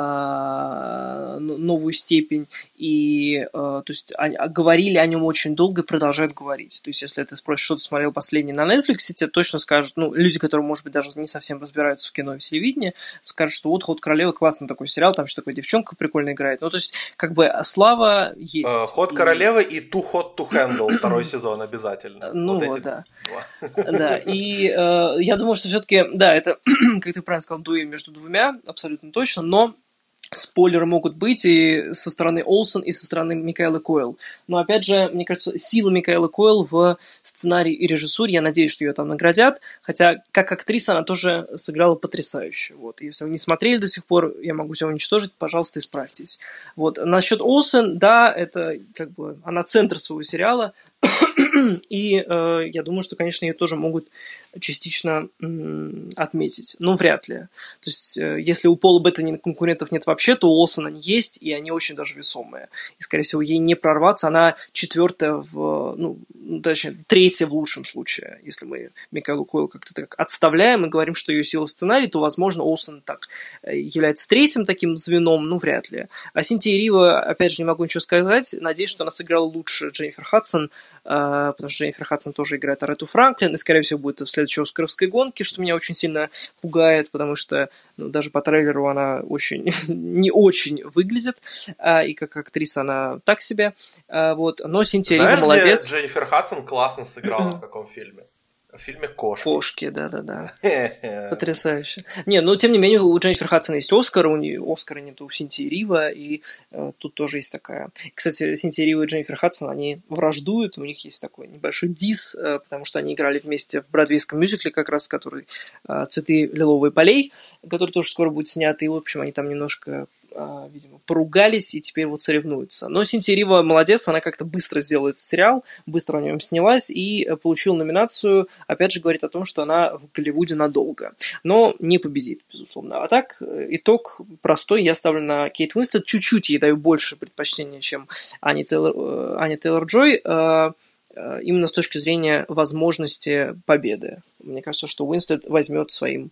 э, новую степень. И э, то есть они, говорили о нем очень долго и продолжают говорить. То есть если ты спросишь, что ты смотрел последний на Netflix, тебе точно скажут, ну, люди, которые, может быть, даже не совсем разбираются в кино и в телевидении, скажут, что вот «Ход королевы» классный такой сериал, там еще такая девчонка прикольно играет. Ну, то есть, как бы, слава есть. «Ход и... королевы» и «Too Hot to Handle» второй сезон обязательно. Ну, вот, вот да. Да, и э, я думаю, что все-таки, да, это, как ты правильно сказал, дуэль между двумя, абсолютно точно, но спойлеры могут быть и со стороны Олсен, и со стороны Микаэлы Койл. Но, опять же, мне кажется, сила Микаэлы Койл в сценарии и режиссуре, я надеюсь, что ее там наградят, хотя как актриса она тоже сыграла потрясающе. Вот. Если вы не смотрели до сих пор, я могу тебя уничтожить, пожалуйста, исправьтесь. Вот. Насчет Олсен, да, это как бы она центр своего сериала, И э, я думаю, что, конечно, ее тоже могут частично м, отметить. Но вряд ли. То есть, э, если у Пола Беттани конкурентов нет вообще, то у Олсен они есть, и они очень даже весомые. И, скорее всего, ей не прорваться. Она четвертая в... Ну, точнее, третья в лучшем случае. Если мы Микаэлу Койл как-то так отставляем и говорим, что ее сила в сценарии, то, возможно, Олсен так является третьим таким звеном, ну, вряд ли. А Синтия Рива, опять же, не могу ничего сказать. Надеюсь, что она сыграла лучше Дженнифер Хадсон, Uh, потому что Дженнифер Хадсон тоже играет Арету Франклин, и, скорее всего, будет в следующей оскаровской гонке, что меня очень сильно пугает, потому что ну, даже по трейлеру она очень не очень выглядит, uh, и как актриса она так себе. Uh, вот. Но Синтия Рива молодец. Где Дженнифер Хадсон классно сыграла в каком фильме? В фильме «Кошки». «Кошки», да-да-да. Потрясающе. Не, но тем не менее у Дженнифер Хадсон есть Оскар, у нее Оскара нет у Синтии Рива, и э, тут тоже есть такая... Кстати, Синтия Рива и Дженнифер Хадсон, они враждуют, у них есть такой небольшой дис, э, потому что они играли вместе в бродвейском мюзикле, как раз который э, «Цветы лиловых полей», который тоже скоро будет снят, и, в общем, они там немножко... видимо, поругались и теперь вот соревнуются. Но Синтия Рива молодец, она как-то быстро сделала этот сериал, быстро на нем снялась и получила номинацию, опять же, говорит о том, что она в Голливуде надолго. Но не победит, безусловно. А так, итог простой, я ставлю на Кейт Уинслет, чуть-чуть ей даю больше предпочтения, чем Ани Тейлор, Ани Тейлор-Джой, именно с точки зрения возможности победы. Мне кажется, что Уинслет возьмет своим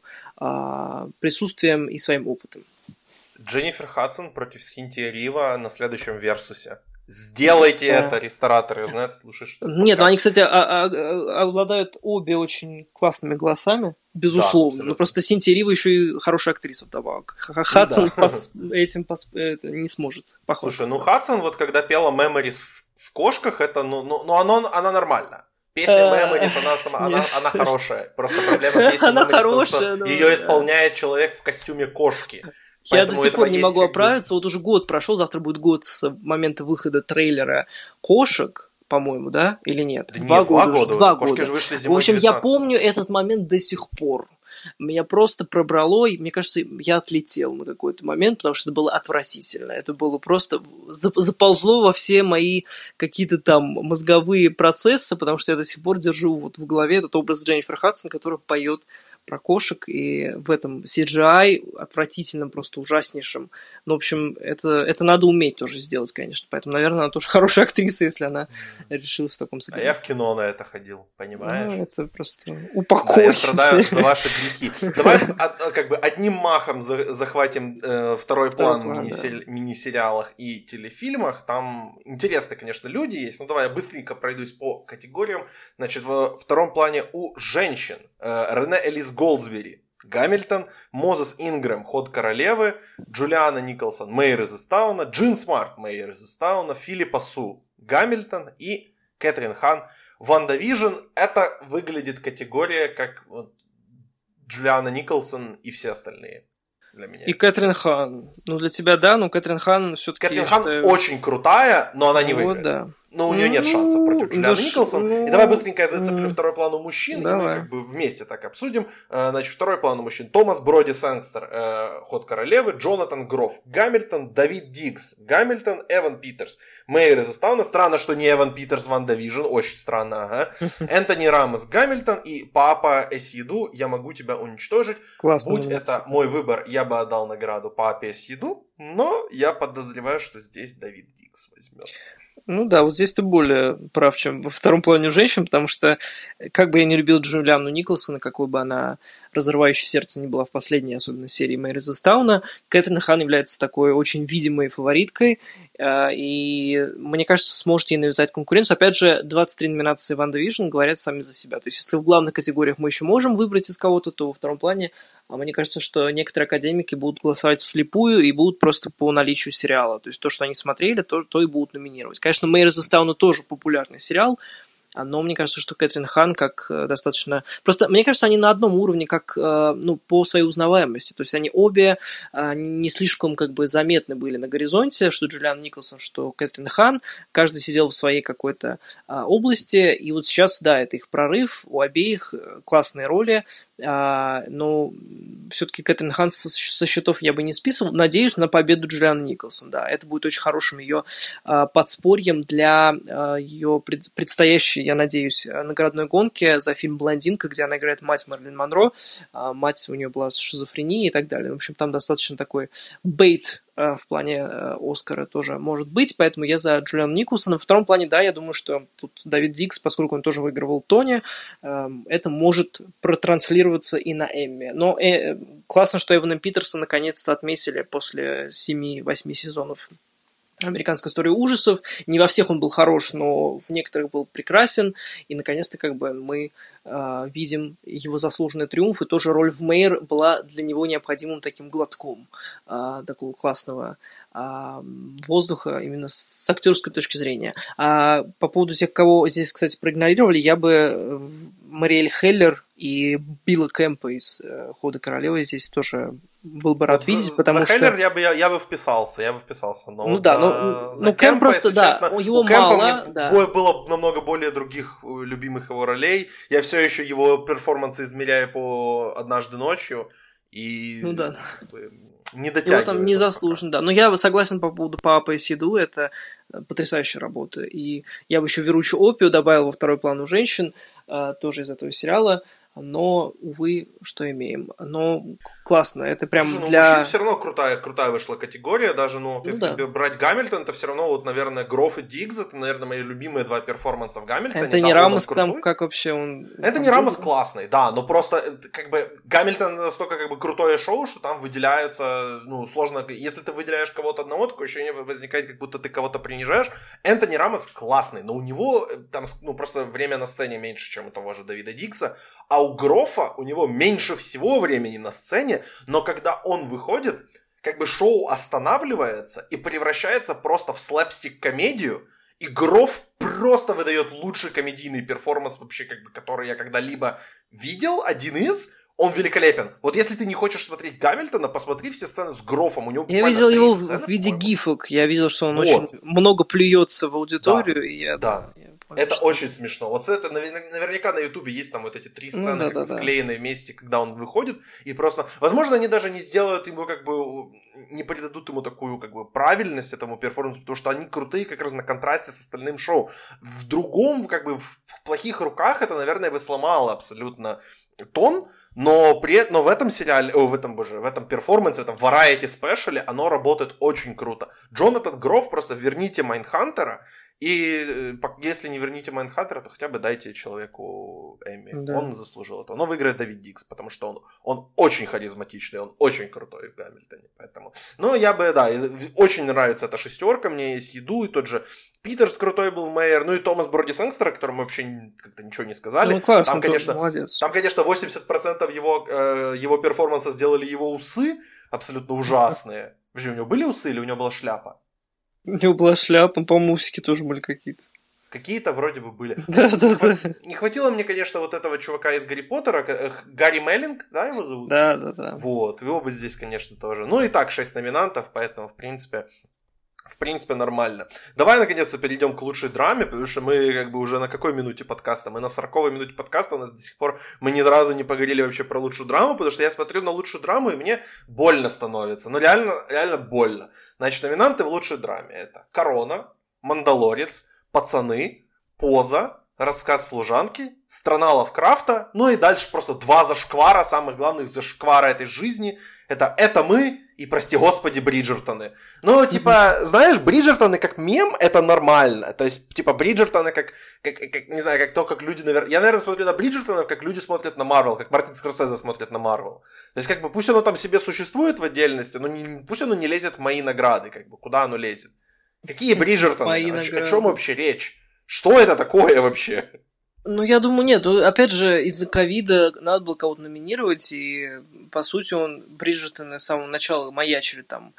присутствием и своим опытом. Дженнифер Хадсон против Синтии Рива на следующем Версусе. Сделайте да. это, рестораторы, знают, слушаешь. Нет, ну они, кстати, а- а- обладают обе очень классными голосами, безусловно. Да, но просто Синтия Рива еще и хорошая актриса вдобавок. Хадсон да. пос- этим пос- это не сможет похвастаться. Слушай, ну Хадсон вот когда пела Memories в, в кошках, это, ну, ну, ну оно, она нормально. Песня Memories, она, сама, она, она хорошая. Просто проблема песни она Memories хорошая, в том, что но... ее исполняет человек в костюме кошки. Я Поэтому до сих пор не могу оправиться. Вот уже год прошел, завтра будет год с момента выхода трейлера «Кошек», по-моему, да? Или нет? Да два нет, года. Два года. Два Кошки года. же вышли зимой В общем, девятнадцатого. я помню этот момент до сих пор. Меня просто пробрало, и мне кажется, я отлетел на какой-то момент, потому что это было отвратительно. Это было просто... заползло во все мои какие-то там мозговые процессы, потому что я до сих пор держу вот в голове этот образ Дженнифер Хадсон, которая поет про кошек, и в этом си джи ай отвратительном, просто ужаснейшем. Ну, в общем, это, это надо уметь тоже сделать, конечно. Поэтому, наверное, она тоже хорошая актриса, если она mm. решилась в таком сыграть. А я в кино на это ходил, понимаешь? Ну, это просто упокойся. Да, я страдаю за ваши грехи. Давай как бы одним махом захватим второй план в мини-сериалах и телефильмах. Там интересные, конечно, люди есть. Ну, давай я быстренько пройдусь по категориям. Значит, во втором плане у женщин Рене Элис Голдсбери, Гамильтон, Мозес Ингрэм, Ход королевы, Джулиана Николсон, Мэйр из Истауна, Джин Смарт, Мэйр из Истауна, Филиппа Су, Гамильтон и Кэтрин Хан, Ванда Вижн. Это выглядит категория как вот, Джулиана Николсон и все остальные. Для меня. И Кэтрин Хан. Ну, для тебя, да, но Кэтрин Хан все-таки... Кэтрин Хан считаю... очень крутая, но она не выиграет. Вот, да. Но у нее нет шансов против Джулиана ну, Николсон. Ну, и давай быстренько я зацеплю второй план у мужчин, давай. И мы как бы вместе так обсудим. Значит, второй план у мужчин. Томас Броди Сэнгстер, Ход королевы, Джонатан Гроф, Гамильтон, Давид Диггс, Гамильтон, Эван Питерс, Мэйр из Истауна. Странно, что не Эван Питерс, Ванда Вижн. Очень странно, ага. Энтони Рамос, Гамильтон и Папа Эсиду. Я могу тебя уничтожить. Классно. Будь это мой выбор, я бы отдал награду Папе Эсиду, но я подозреваю, что здесь Давид Диггс возьмет. Ну да, вот здесь ты более прав, чем во втором плане у женщин, потому что, как бы я не любил Джулиану Николсона, какой бы она разрывающей сердце не была в последней, особенно серии Мэйр из Истауна, Кэтрин Хан является такой очень видимой фавориткой, и, мне кажется, сможет ей навязать конкуренцию. Опять же, двадцать три номинации Ванда Вижн говорят сами за себя. То есть, если в главных категориях мы еще можем выбрать из кого-то, то во втором плане мне кажется, что некоторые академики будут голосовать вслепую и будут просто по наличию сериала. То есть, то, что они смотрели, то, то и будут номинировать. Конечно, Мэйр из Истауна тоже популярный сериал, но мне кажется, что Кэтрин Хан как достаточно... Просто, мне кажется, они на одном уровне как, ну, по своей узнаваемости. То есть, они обе не слишком как бы заметны были на горизонте, что Джулиан Николсон, что Кэтрин Хан. Каждый сидел в своей какой-то области. И вот сейчас, да, это их прорыв. У обеих классные роли. А, но все-таки Кэтрин Ханс со, со счетов я бы не списывал. Надеюсь на победу Джулианы Николсон. Да, это будет очень хорошим ее а, подспорьем для а, ее пред, предстоящей, я надеюсь, наградной гонки за фильм «Блондинка», где она играет мать Мэрилин Монро. А, мать у нее была с шизофренией и так далее. В общем, там достаточно такой бейт в плане Оскара тоже может быть, поэтому я за Джулиану Николсон. На втором плане, да, я думаю, что тут Давид Дикс, поскольку он тоже выигрывал Тони, это может протранслироваться и на Эмми. Но э, классно, что Эвана Питерса наконец-то отметили после семи-восьми сезонов «Американской истории ужасов». Не во всех он был хорош, но в некоторых был прекрасен. И, наконец-то, как бы мы э, видим его заслуженный триумф. И тоже роль в Мэйр была для него необходимым таким глотком э, такого классного э, воздуха именно с, с актерской точки зрения. А по поводу тех, кого здесь, кстати, проигнорировали, я бы Мариэль Хеллер и Билла Кэмпа из э, «Хода королевы» здесь тоже был бы рад вот видеть, потому за что... Хеллер я бы, я, я бы вписался, я бы вписался. Но ну вот да, за, но, за ну Кэмп просто, да, честно, его у Кэмпа мало. Мне да. было намного более других любимых его ролей. Я все еще его перформансы измеряю по «Однажды ночью». И ну да. не дотягиваю. Его там незаслуженно, да. Но я согласен по поводу «Папа и Сиду», это потрясающая работа. И я бы еще «Веручую опию» добавил во второй план у женщин, тоже из этого сериала. Но, увы, что имеем. Но классно, это прям Слушай, ну, для... все равно крутая, крутая вышла категория, даже, ну, вот, ну, если да. брать Гамильтон, то все равно, вот, наверное, Гроф и Диггс, это, наверное, мои любимые два перформанса в Гамильтоне. Это не да, Рамос там, как вообще он... Это не Рамос классный, да, но просто, как бы, Гамильтон настолько, как бы, крутое шоу, что там выделяется, ну, сложно, если ты выделяешь кого-то одного, такое ощущение возникает, как будто ты кого-то принижаешь. Энтони Рамос классный, но у него там, ну, просто время на сцене меньше, чем у того же Давида Дикса. А у Грофа, у него меньше всего времени на сцене, но когда он выходит, как бы шоу останавливается и превращается просто в слэпстик-комедию, и Гроф просто выдает лучший комедийный перформанс вообще, как бы, который я когда-либо видел, один из... Он великолепен. Вот если ты не хочешь смотреть Гамильтона, посмотри все сцены с Грофом. У него я видел его сцены, в виде по-моему. гифок. Я видел, что он вот. очень много плюется в аудиторию. Да, и я, да. я понял, это что... очень смешно. Вот это наверняка на Ютубе есть там вот эти три сцены, ну, да, как бы да, склеенные да. вместе, когда он выходит. И просто... Возможно, они даже не сделают ему как бы... Не придадут ему такую как бы правильность этому перформансу, потому что они крутые как раз на контрасте с остальным шоу. В другом, как бы в плохих руках это, наверное, бы сломало абсолютно тон. Но, при, но в этом сериале, о, в этом, боже, в этом перформансе, в этом variety спешале оно работает очень круто. Джонатан Гроф, просто верните Майндхантера, и если не верните Майндхантера, то хотя бы дайте человеку Эмми. Да. Он заслужил это. Но выиграет Давид Дикс, потому что он, он очень харизматичный, он очень крутой в Гамильтоне. Поэтому... Ну, я бы, да, очень нравится эта шестерка, мне есть еду, и тот же Питерс крутой был Мэйр, ну и Томас Броди Сэнгстер, о котором мы вообще как-то ничего не сказали. Ну, классно, там, конечно, молодец. Там, конечно, восемьдесят процентов его, э, его перформанса сделали его усы, абсолютно ужасные. Подожди, у него были усы или у него была шляпа? У него была шляпа, по-моему, усики тоже были какие-то. Какие-то вроде бы были. Да, да, да. Не хватило мне, конечно, вот этого чувака из Гарри Поттера, Гарри Меллинг, да, его зовут? Да, да, да. Вот, его бы здесь, конечно, тоже. Ну и так, шесть номинантов, поэтому, в принципе, в принципе, нормально. Давай, наконец-то, перейдем к лучшей драме, потому что мы, как бы, уже на какой минуте подкаста? Мы на сороковой минуте подкаста, у нас до сих пор, мы ни разу не поговорили вообще про лучшую драму, потому что я смотрю на лучшую драму, и мне больно становится. Ну, реально, реально больно. Значит, номинанты в лучшей драме это «Корона», «Мандалорец», «Пацаны», «Поза», «Рассказ служанки», «Страна Лавкрафта», ну и дальше просто два зашквара, самых главных зашквара этой жизни. Это «Это мы» и, прости господи, Бриджертоны. Ну, типа, mm-hmm. знаешь, Бриджертоны как мем, это нормально. То есть, типа, Бриджертоны как, как, как не знаю, как то, как люди, наверное... Я, наверное, смотрю на Бриджертонов, как люди смотрят на Марвел, как Мартин Скорсезе смотрит на Марвел. То есть, как бы, пусть оно там себе существует в отдельности, но не, пусть оно не лезет в мои награды, как бы, куда оно лезет. Какие Бриджертоны? О, о чем вообще речь? Что это такое вообще? Ну, я думаю, нет. Опять же, из-за ковида надо было кого-то номинировать, и, по сути, он, Бриджертоны с самого начала маячили там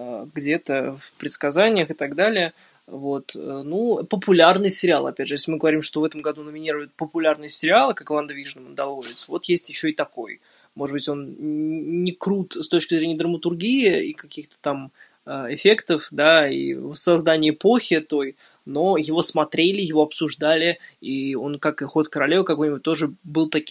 где-то в предсказаниях и так далее. Вот. Ну, популярный сериал, опять же, если мы говорим, что в этом году номинируют популярные сериалы, как «Ванда Вижн» и «Мандалорец», вот есть еще и такой. Может быть, он не крут с точки зрения драматургии и каких-то там эффектов, да, и создания эпохи той, но его смотрели, его обсуждали, и он, как и «Ход королевы» какой-нибудь, тоже был таким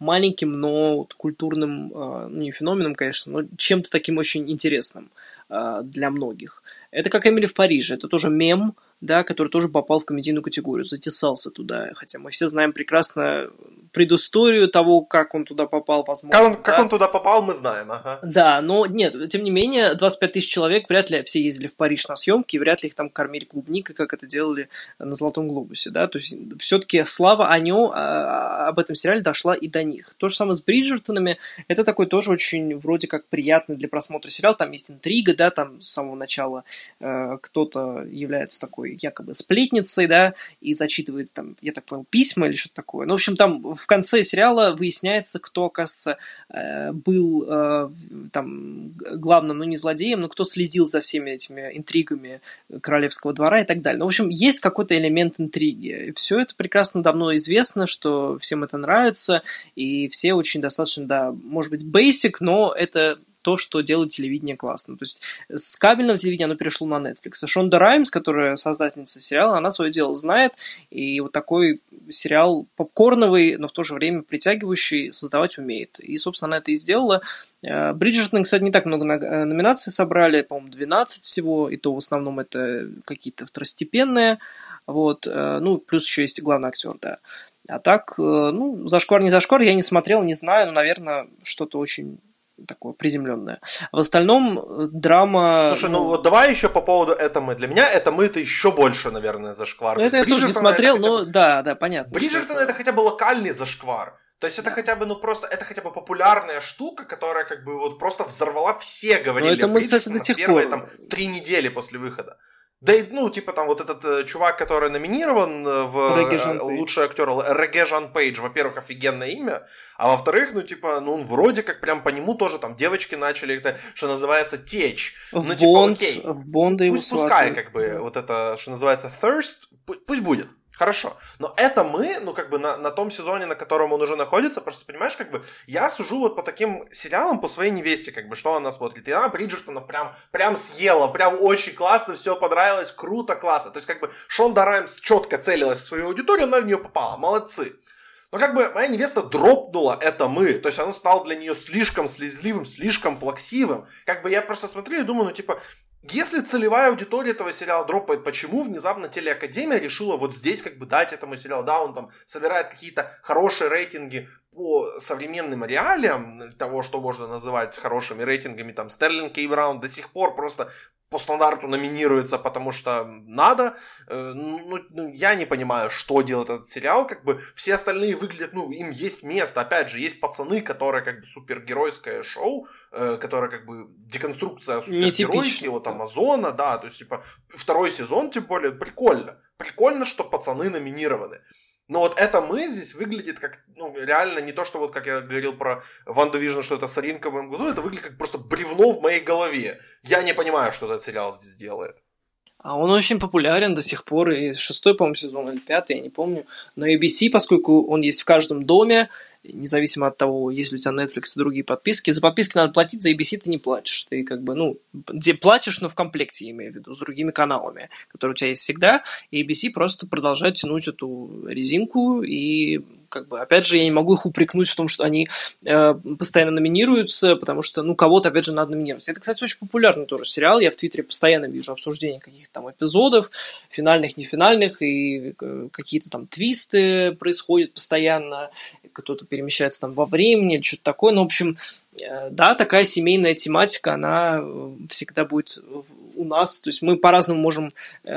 маленьким, но вот культурным, э, ну, не феноменом, конечно, но чем-то таким очень интересным э, для многих. Это как «Эмили в Париже», это тоже мем, да, который тоже попал в комедийную категорию, затесался туда, хотя мы все знаем прекрасно предысторию того, как он туда попал, возможно. Как он, да? как он туда попал, мы знаем, ага. Да, но нет, тем не менее, двадцать пять тысяч человек, вряд ли все ездили в Париж на съемки, вряд ли их там кормили клубникой, как это делали на «Золотом глобусе», да, то есть все-таки слава о нем, об этом сериале дошла и до них. То же самое с «Бриджертонами», это такой тоже очень вроде как приятный для просмотра сериал, там есть интрига, да, там с самого начала э, кто-то является такой якобы сплетницей, да, и зачитывает там, я так понял, письма или что-то такое. Ну, в общем, там в конце сериала выясняется, кто, оказывается, э, был э, там главным, ну, не злодеем, но кто следил за всеми этими интригами королевского двора и так далее. Ну, в общем, есть какой-то элемент интриги. И все это прекрасно давно известно, что всем это нравится, и все очень достаточно, да, может быть, basic, но это то, что делает телевидение классно. То есть с кабельного телевидения оно перешло на Netflix. А Шонда Раймс, которая создательница сериала, она свое дело знает, и вот такой сериал попкорновый, но в то же время притягивающий, создавать умеет. И, собственно, она это и сделала. Бриджертоны, кстати, не так много номинаций собрали, по-моему, двенадцать всего, и то в основном это какие-то второстепенные. Вот. Ну, плюс еще есть главный актер, да. А так, ну, зашквар не зашквар, я не смотрел, не знаю, но, наверное, что-то очень такое приземленное. В остальном драма... Слушай, ну, ну вот давай еще по поводу «Это мы». Для меня «Это мы» это еще больше, наверное, зашквар. Ну, это я тоже не смотрел, но бы... да, да, понятно. Бриджертон это хотя бы локальный зашквар. То есть это хотя бы, ну просто, это хотя бы популярная штука, которая как бы вот просто взорвала, все говорили. Но это мы, кстати, до сих первые, пор. Там, три недели после выхода. Да и, ну, типа там вот этот э, чувак, который номинирован в э, лучший актер, Регежан Пейдж, во-первых, офигенное имя, а во-вторых, ну, типа, ну, он вроде как прям по нему тоже там девочки начали, это, что называется, течь. В ну, Бонд, типа, окей, в Бонда его пусть пускай, как бы, да. Вот это, что называется, thirst, пусть будет. Хорошо, но это мы, ну, как бы, на, на том сезоне, на котором он уже находится, просто, понимаешь, как бы, я сужу вот по таким сериалам, по своей невесте, как бы, что она смотрит, и она Бриджертонов прям, прям съела, прям очень классно, все понравилось, круто, классно, то есть, как бы, Шонда Раймс четко целилась в свою аудиторию, она в нее попала, молодцы. Но как бы моя невеста дропнула «Это мы», то есть оно стало для нее слишком слезливым, слишком плаксивым, как бы я просто смотрю и думаю, ну, типа, если целевая аудитория этого сериала дропает, почему внезапно телеакадемия решила вот здесь как бы дать этому сериалу, да, он там собирает какие-то хорошие рейтинги по современным реалиям, того, что можно называть хорошими рейтингами, там, Стерлинг Кей Браун до сих пор просто по стандарту номинируется, потому что надо. Ну, ну, я не понимаю, что делает этот сериал, как бы все остальные выглядят, ну, им есть место, опять же, есть пацаны, которые как бы супергеройское шоу, которое как бы деконструкция супергеройки от Амазона, да, то есть, типа, второй сезон, тем более, прикольно. Прикольно, что пацаны номинированы. Но вот это мы здесь выглядит как, ну, реально не то, что вот, как я говорил про WandaVision, что это соринка в моем глазу, это выглядит как просто бревно в моей голове. Я не понимаю, что этот сериал здесь делает. А он очень популярен до сих пор, и шестой, по-моему, сезон, или пятый, я не помню. На эй би си, поскольку он есть в каждом доме, независимо от того, есть ли у тебя Netflix и другие подписки, за подписки надо платить, за эй би си ты не платишь. Ты как бы, ну, где платишь, но в комплекте, я имею в виду, с другими каналами, которые у тебя есть всегда, и эй би си просто продолжает тянуть эту резинку, и как бы, опять же, я не могу их упрекнуть в том, что они э, постоянно номинируются, потому что, ну, кого-то, опять же, надо номинировать. Это, кстати, очень популярный тоже сериал, я в Твиттере постоянно вижу обсуждения каких-то там эпизодов, финальных, нефинальных, и э, какие-то там твисты происходят постоянно, кто-то перемещается там во времени или что-то такое. Ну, в общем, да, такая семейная тематика, она всегда будет у нас. То есть мы по-разному можем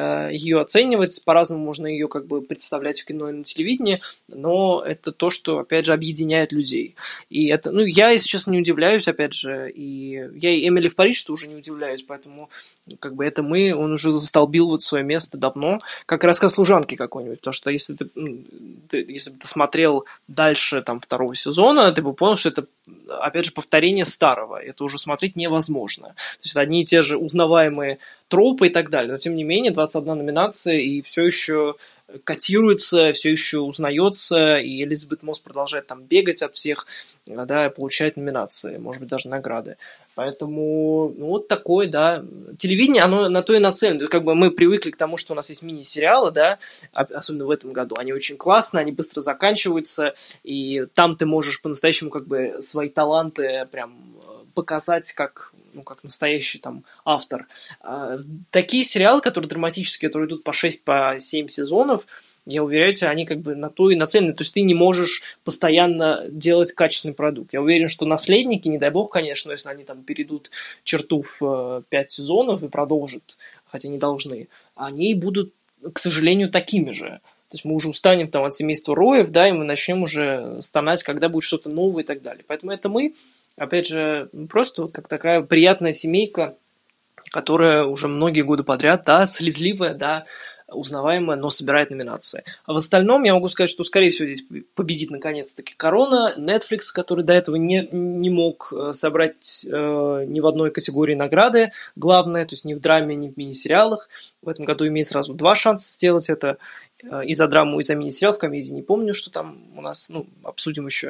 ее оценивать, по-разному можно ее как бы представлять в кино и на телевидении, но это то, что, опять же, объединяет людей. И это, ну, я, если честно, не удивляюсь, опять же, и я и Эмили в Париже тоже не удивляюсь, поэтому как бы это мы, он уже застолбил вот свое место давно, как рассказ служанки какой-нибудь, потому что если ты, ты если бы ты смотрел дальше там второго сезона, ты бы понял, что это, опять же, повторение старого, это уже смотреть невозможно. То есть это одни и те же узнаваемые тропы и так далее, но тем не менее двадцать одна номинация, и все еще котируется, все еще узнается, и Элизабет Мосс продолжает там бегать от всех, да, и получает номинации, может быть, даже награды. Поэтому, ну, вот такое, да. Телевидение, оно на то и нацелено. То есть, как бы мы привыкли к тому, что у нас есть мини-сериалы, да, особенно в этом году. Они очень классные, они быстро заканчиваются, и там ты можешь по-настоящему как бы свои таланты прям показать как, ну, как настоящий там автор. А, такие сериалы, которые драматические, которые идут по шесть, по семь сезонов, я уверяю тебя, они как бы на то и нацелены. То есть ты не можешь постоянно делать качественный продукт. Я уверен, что «Наследники», не дай бог, конечно, если они там перейдут черту в пять сезонов и продолжат, хотя не должны, они будут, к сожалению, такими же. То есть мы уже устанем там от семейства Роев, да, и мы начнем уже стонать, когда будет что-то новое и так далее. Поэтому это мы, опять же, просто вот как такая приятная семейка, которая уже многие годы подряд, да, слезливая, да, узнаваемая, но собирает номинации. А в остальном я могу сказать, что, скорее всего, здесь победит наконец-таки «Корона», Netflix, который до этого не, не мог собрать э, ни в одной категории награды, главное, то есть ни в драме, ни в мини-сериалах. В этом году имеет сразу два шанса сделать это. И за драму, и за мини-сериал. В комедии не помню, что там у нас, ну, обсудим еще.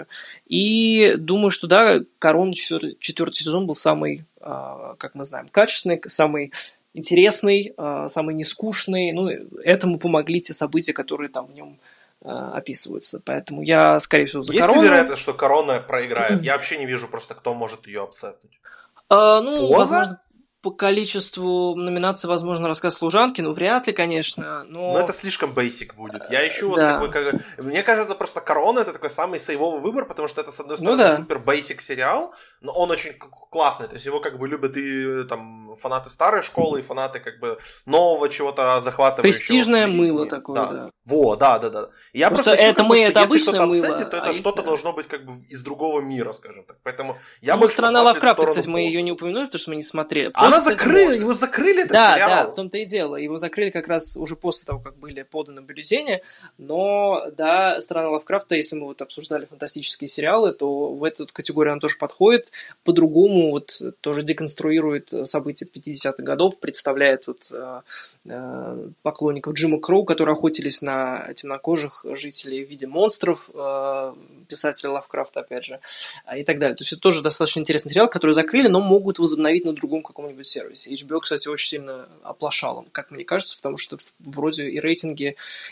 И думаю, что, да, «Корона», четвертый, четвертый сезон был самый, э, как мы знаем, качественный, самый интересный, самый нескучный. Ну, этому помогли те события, которые там в нем описываются. Поэтому я, скорее всего, за Есть «Корону». Есть ли вероятность, что «Корона» проиграет? Я вообще не вижу просто, кто может ее апсетнуть. А, ну, Поза? Возможно, по количеству номинаций, возможно, «Рассказ служанки», ну, вряд ли, конечно, но... Но это слишком basic будет. Я ищу да. вот такой, как... Мне кажется, просто «Корона» — это такой самый сейвовый выбор, потому что это, с одной стороны, ну, да. супер basic сериал, но он очень классный, то есть его как бы любят и там фанаты старой школы, и фанаты как бы нового чего-то захватывающего. Престижное мыло такое, да. да. Во, да, да, да. Я просто, просто это ищу, мы, как бы, это обычное мыло. Апсендит, то это а что-то их, должно быть как бы из другого мира, скажем так. Поэтому я ну, больше «Страна Лавкрафта», кстати, Позы. мы ее не упомянули, потому что мы не смотрели. Поза, Она закрыла, его закрыли, этот да, сериал. Да, да, в том-то и дело. Его закрыли как раз уже после того, как были поданы бюллетени. Но, да, «Страна Лавкрафта», если мы вот обсуждали фантастические сериалы, то в эту категорию она тоже подходит. По-другому вот тоже деконструирует события пятидесятых годов, представляет вот э, э, поклонников Джима Кроу, которые охотились на темнокожих жителей в виде монстров, э, писателя Лавкрафта, опять же, и так далее. То есть это тоже достаточно интересный сериал, который закрыли, но могут возобновить на другом каком-нибудь сервисе. эйч би о, кстати, очень сильно оплошал, как мне кажется, потому что вроде и рейтинги,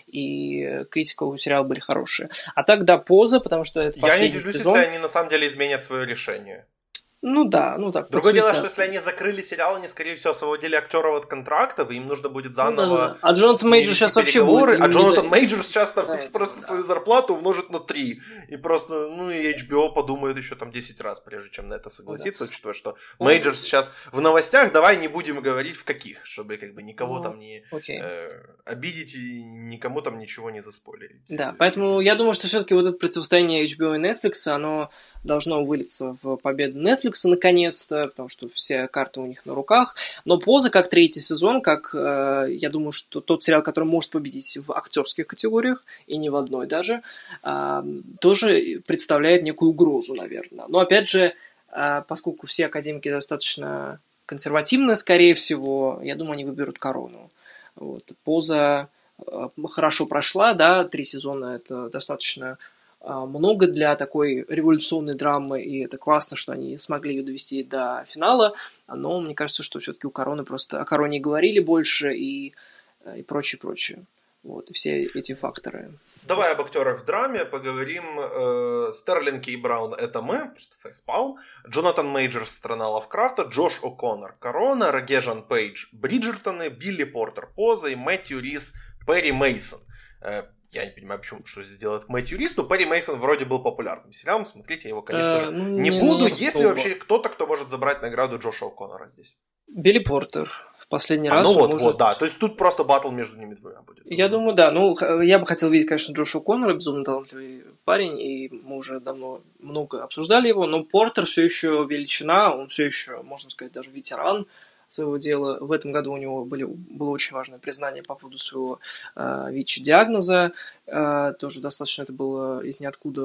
и критика у сериала были хорошие. А так, да, «Поза», потому что это последний сезон. Я не удивлюсь, сезон. если они на самом деле изменят свое решение. Ну да, ну так. Другое дело, что если они закрыли сериал, они, скорее всего, освободили актеров от контрактов, и им нужно будет заново... Ну, да, да. А Джонатан Мейджор сейчас вообще будет... А Джонатан Мейджор сейчас там да, просто да. свою зарплату умножит на три. И просто, ну и эйч би о подумает еще там десять раз, прежде чем на это согласиться, да. Учитывая, что Мейджор сейчас в новостях, давай не будем говорить в каких, чтобы как бы никого ну, там не э, обидеть и никому там ничего не заспойлерить. Да, поэтому я думаю, что все-таки вот это противостояние эйч би о и Netflix, оно должно вылиться в победу Netflix наконец-то, потому что все карты у них на руках. Но «Поза», как третий сезон, как, э, я думаю, что тот сериал, который может победить в актерских категориях, и не в одной даже, э, тоже представляет некую угрозу, наверное. Но, опять же, э, поскольку все академики достаточно консервативны, скорее всего, я думаю, они выберут «Корону». Вот. «Поза» э, хорошо прошла, да, три сезона – это достаточно... много для такой революционной драмы, и это классно, что они смогли ее довести до финала, но мне кажется, что все-таки у «Короны» просто о «Короне» говорили больше и, и прочее, прочее. Вот, и все эти факторы. Давай об актерах в драме поговорим. Стерлинг Кей Браун — это мы, просто фейспалм. Джонатан Мейджор — «Страна Лавкрафта», Джош О'Коннор — «Корона», Регежан Пейдж — «Бриджертоны», Билли Портер — «Поза» и Мэтью Рис — «Перри Мейсон». Я не понимаю, почему, что здесь делает Мэтью Рис, но Перри Мейсон вроде был популярным сериалом, смотрите, я его, конечно а, же, ну, не, не буду. Не Есть ли вообще кто-то, кто может забрать награду Джоша О'Коннора здесь? Билли Портер. В последний а, раз ну вот, может... вот, да, то есть тут просто баттл между ними двумя будет. Я думаю, да, ну, я бы хотел видеть, конечно, Джоша О'Коннора, безумно талантливый парень, и мы уже давно много обсуждали его, но Портер все еще величина, он все еще, можно сказать, даже ветеран своего дела. В этом году у него были, было очень важное признание по поводу своего э, ВИЧ-диагноза. Э, тоже достаточно это было из ниоткуда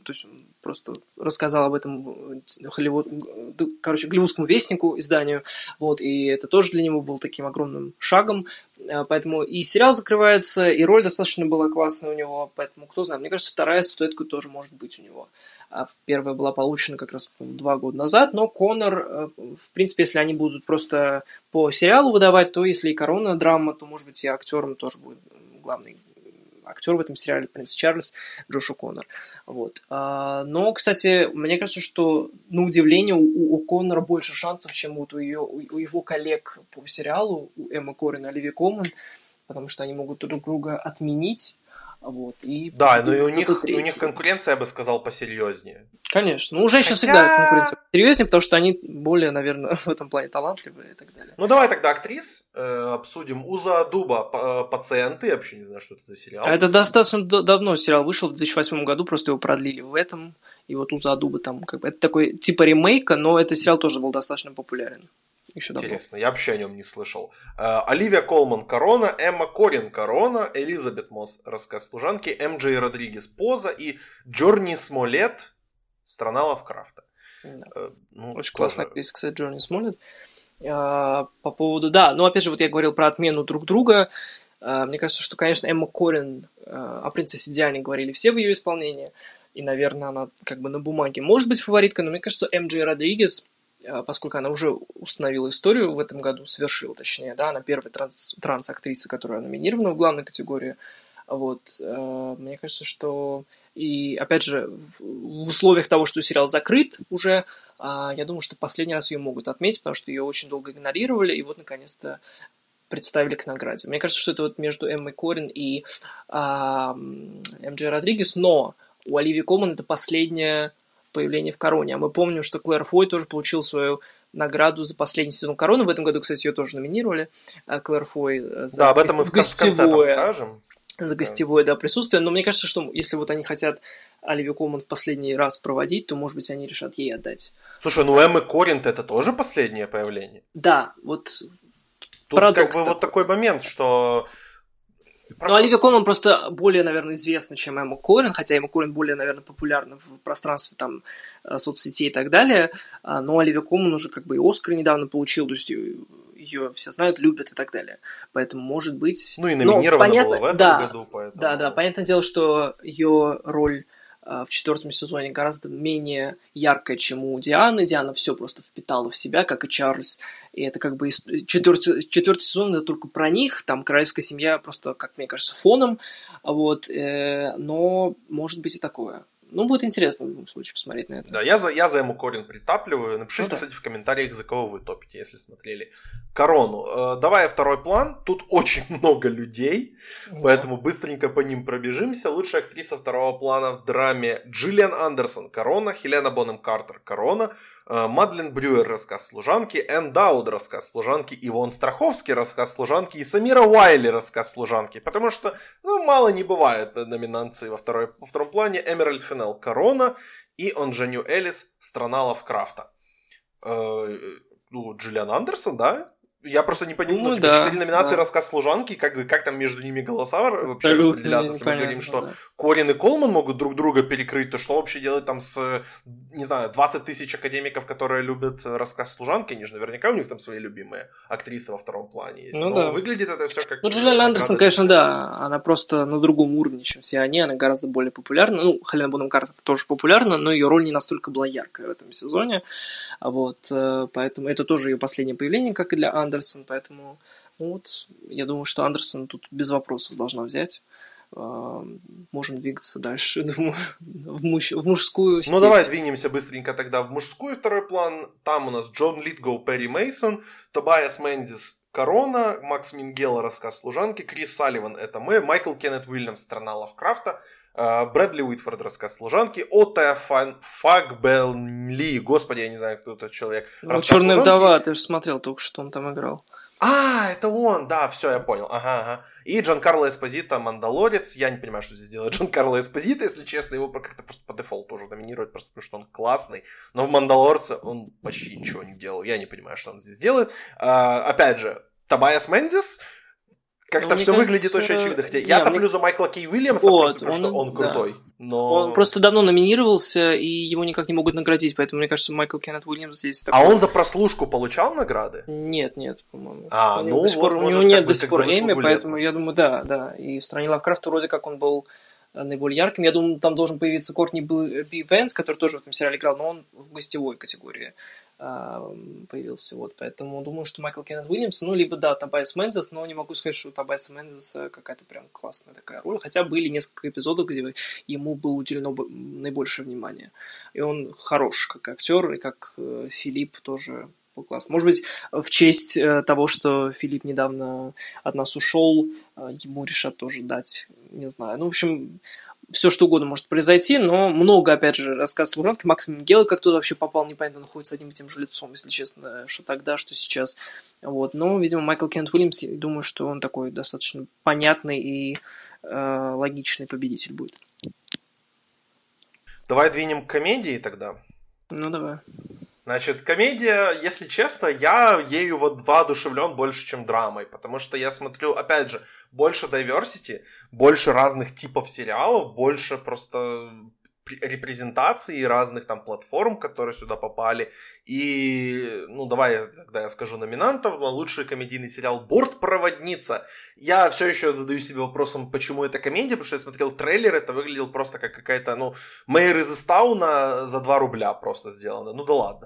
то есть он просто рассказал об этом Холливуд, короче, Голливудскому вестнику, изданию, вот, и это тоже для него был таким огромным шагом, поэтому и сериал закрывается, и роль достаточно была классная у него, поэтому, кто знает, мне кажется, вторая статуэтка тоже может быть у него. Первая была получена как раз два года назад, но Конор, в принципе, если они будут просто по сериалу выдавать, то если и корона драма, то, может быть, и актером тоже будет главный актер в этом сериале, принц Чарльз, Джош О'Коннор. Вот. Но, кстати, мне кажется, что, на удивление, у О'Коннора больше шансов, чем вот у, ее, у его коллег по сериалу, у Эммы Коррин и Оливии Колман, потому что они могут друг друга отменить. Вот, и да, но и у них, у них конкуренция, я бы сказал, посерьезнее. Конечно. Ну, у женщин Хотя... всегда конкуренция серьезнее, потому что они более, наверное, в этом плане талантливые и так далее. Ну, давай тогда актрис э, обсудим. Уза Дуба «Пациенты». Я вообще не знаю, что это за сериал. А это достаточно давно сериал вышел, в две тысячи восьмом году, просто его продлили в этом. И вот Уза Дуба там, как бы, это такой типа ремейка, но этот сериал тоже был достаточно популярен. Еще Интересно, я вообще о нем не слышал. Э, Оливия Колман «Корона», Эмма Коррин «Корона», Элизабет Мосс «Рассказ служанки», Эм Джей Родригес «Поза» и Джорни Смолетт «Страна Лавкрафта». Да. Э, ну, очень тоже... классная актриса, кстати, Джорни Смолетт. Э, по поводу, да, ну опять же, вот я говорил про отмену друг друга. Э, мне кажется, что, конечно, Эмма Коррин э, о принцессе Диане говорили все в ее исполнении. И, наверное, она как бы на бумаге может быть фавориткой, но мне кажется, Эм Джей Родригес, поскольку она уже установила историю в этом году, совершила, точнее, да, она первая транс, транс-актриса, которая номинирована в главной категории, вот, э, мне кажется, что, и, опять же, в, в условиях того, что сериал закрыт уже, э, я думаю, что последний раз ее могут отметить, потому что ее очень долго игнорировали, и вот, наконец-то, представили к награде. Мне кажется, что это вот между Эммой Коррин и э, Эм Джей Родригес, но у Оливии Колман это последняя появление в «Короне». А мы помним, что Клэр Фой тоже получил свою награду за последний сезон «Короны». В этом году, кстати, ее тоже номинировали. Клэр Фой за да, об этом мы в гостевое, скажем. За гостевое, да, присутствие. Но мне кажется, что если вот они хотят Оливию Колман в последний раз проводить, то, может быть, они решат ей отдать. Слушай, ну Эммы Коррин это тоже последнее появление? Да, вот тут парадокс как бы такой. Вот такой момент, что... Ну, Оливия Колман просто более, наверное, известна, чем Эмма Коррин, хотя Эмма Коррин более, наверное, популярна в пространстве там соцсетей и так далее, но Оливия Колман уже как бы и Оскар недавно получил, то есть ее все знают, любят и так далее. Поэтому, может быть... Ну, и номинирована понятно... была в этом да, году, поэтому... Да, да, понятное дело, что ее роль в четвертом сезоне гораздо менее яркая, чем у Дианы. Диана все просто впитала в себя, как и Чарльз. И это как бы четвертый, четвертый сезон это только про них. Там королевская семья просто, как мне кажется, фоном. Вот. Но может быть и такое. Ну, будет интересно в любом случае посмотреть на это. Да, я за, я за Эмму Коррин притапливаю. Напишите, ну, да. Кстати, в комментариях, за кого вы топите, если смотрели «Корону». Э, давай второй план. Тут очень много людей, да. Поэтому быстренько по ним пробежимся. Лучшая актриса второго плана в драме Джиллиан Андерсон «Корона», Хелена Бонем Картер «Корона», э, Мадлен Брюер «Рассказ служанки», Энн Дауд «Рассказ служанки», Ивон Страховский «Рассказ служанки» и Самира Уайли «Рассказ служанки». Потому что, ну, мало не бывает номинаций во, второй, во втором плане. Эмеральд Феннелл «Корона» и Ондженю Элис «Страна Лавкрафта». Э, ну, Джиллиан Андерсон, да? Я просто не понимаю, ну, ну, типа, да, четыре номинации да. «Рассказ служанки», как, бы, как там между ними голоса вообще Абсолютно распределяться, если мы говорим, что да. Коррин и Колман могут друг друга перекрыть, то что вообще делать там с, не знаю, двадцать тысяч академиков, которые любят «Рассказ служанки», они же наверняка у них там свои любимые актрисы во втором плане есть. Ну, но да. выглядит это все как... Ну, Джиллиан Андерсон, конечно, да, она просто на другом уровне, чем все они, она гораздо более популярна. Ну, Хелена Бонем Картер тоже популярна, но ее роль не настолько была яркая в этом сезоне, вот, поэтому это тоже ее последнее появление, как и для Андерсон, поэтому ну вот, я думаю, что Андерсон тут без вопросов должна взять. Можем двигаться дальше, думаю, в, муж... в мужскую степь. Ну, давай двинемся быстренько тогда в мужской второй план. Там у нас Джон Литгоу, Перри Мейсон, Тобайас Мендис, «Корона», Макс Мингелла, «Рассказ служанки», Крис Салливан, это мы, Майкл Кеннет Уильямс, «Страна Лавкрафта», Брэдли Уитфорд, «Рассказ служанки», Отто Фан... Фагбелли, господи, я не знаю, кто этот человек. Ну, «Черная вдова», ты же смотрел только что, он там играл. А, это он, да, все, я понял. Ага, ага. И Джанкарло Эспозито «Мандалорец». Я не понимаю, что здесь делает Джанкарло Эспозито, если честно. Его как-то просто по дефолту уже номинируют, просто потому что он классный. Но в «Мандалорце» он почти ничего не делал. Я не понимаю, что он здесь делает. А, опять же, Тобайас Мендис. как-то Ну, все мне выглядит кажется, очень очевидно. Хотя не, я мне- топлю за Майкла Кей Уильямса Вот, просто потому, он- что он да. крутой. Но... Он просто давно номинировался, и его никак не могут наградить, поэтому, мне кажется, Майкл Кеннет Уильямс здесь А такой... он за прослушку получал награды? Нет, нет, по-моему. А, у него ну до сих пор, вот, у него может, нет как до бы сих как пор за Эмми, выслугу лет, поэтому может. я думаю, да, да. И в «Стране Лавкрафта» вроде как он был э, наиболее ярким. Я думаю, там должен появиться Кортни Би Би Венс, который тоже в этом сериале играл, но он в гостевой категории а, появился. Вот, поэтому думаю, что Майкл Кеннет Уильямс, ну, либо, да, Тобайас Мензес, но не могу сказать, что у Тобайаса Мензеса какая-то прям классная такая роль. Хотя были несколько эпизодов, где ему было уделено б- наибольшее внимание. И он хорош как актер, и как э, Филипп тоже был классно. Может быть, в честь э, того, что Филипп недавно от нас ушел, э, ему решат тоже дать, не знаю. Ну, в общем, все что угодно может произойти, но много, опять же, рассказ служанки. Макс Мингела как туда вообще попал, непонятно, он ходит с одним и тем же лицом, если честно, что тогда, что сейчас. Вот. Но, видимо, Майкл Кеннет Уильямс, я думаю, что он такой достаточно понятный и э, логичный победитель будет. Давай двинем к комедии тогда. Ну, давай. Значит, комедия, если честно, я ею вот воодушевлен больше, чем драмой, потому что я смотрю, опять же, больше diversity, больше разных типов сериалов, больше просто репрезентации разных там платформ, которые сюда попали. И, ну, давай я, тогда я скажу номинантов. Лучший комедийный сериал «Бортпроводница». Я все еще задаю себе вопросом, почему это комедия, потому что я смотрел трейлер, это выглядело просто как какая-то, ну, Мэйр из Истауна за два рубля просто сделано. Ну да ладно.